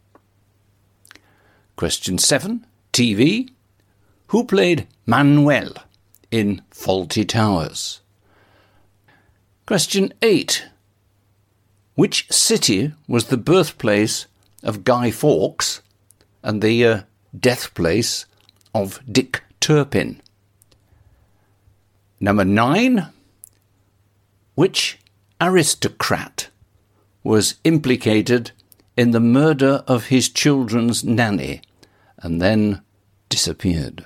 Question seven. T V. Who played Manuel in Fawlty Towers? Question eight. Which city was the birthplace of Guy Fawkes and the uh, death place of Dick Turpin? Number nine. Which aristocrat was implicated in the murder of his children's nanny and then disappeared?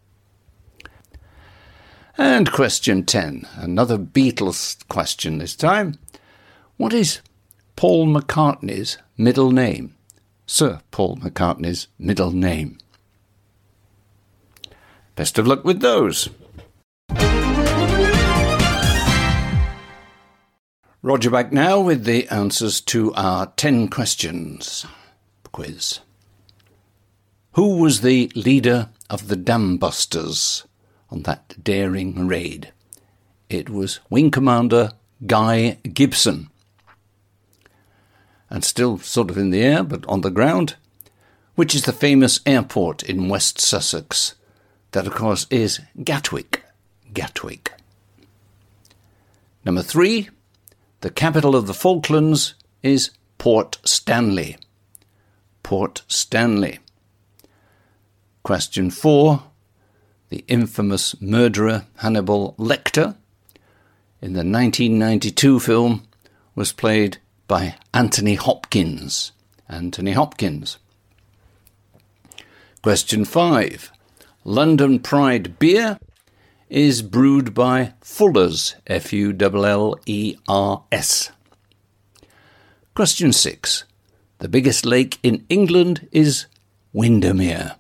And question ten, another Beatles question this time. What is Paul McCartney's middle name? Sir Paul McCartney's middle name. Best of luck with those. Roger back now with the answers to our ten questions quiz. Who was the leader of the Dambusters on that daring raid? It was Wing Commander Guy Gibson. And still sort of in the air, but on the ground, which is the famous airport in West Sussex? That, of course, is Gatwick. Gatwick. Number three. The capital of the Falklands is Port Stanley. Port Stanley. Question four. The infamous murderer Hannibal Lecter in the nineteen ninety-two film was played by Anthony Hopkins. Anthony Hopkins. Question five. London Pride beer is brewed by Fuller's, F U L L E R S. Question six. The biggest lake in England is Windermere.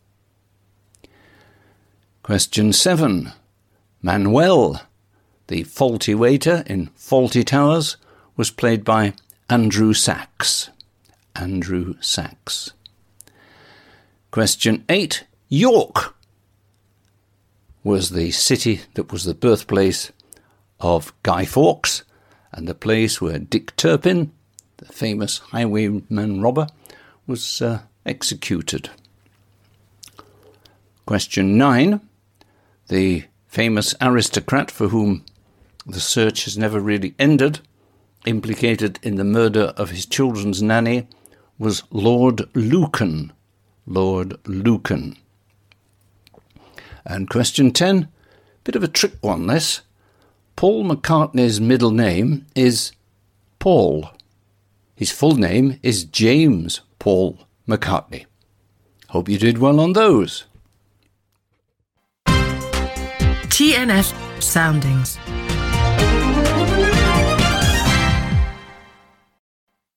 Question seven. Manuel, the faulty waiter in Fawlty Towers, was played by Andrew Sachs. Andrew Sachs. Question eight. York was the city that was the birthplace of Guy Fawkes and the place where Dick Turpin, the famous highwayman robber, was uh, executed. Question nine. The famous aristocrat for whom the search has never really ended, implicated in the murder of his children's nanny, was Lord Lucan. Lord Lucan. And question ten, bit of a trick one this. Paul McCartney's middle name is Paul. His full name is James Paul McCartney. Hope you did well on those. T N F Soundings.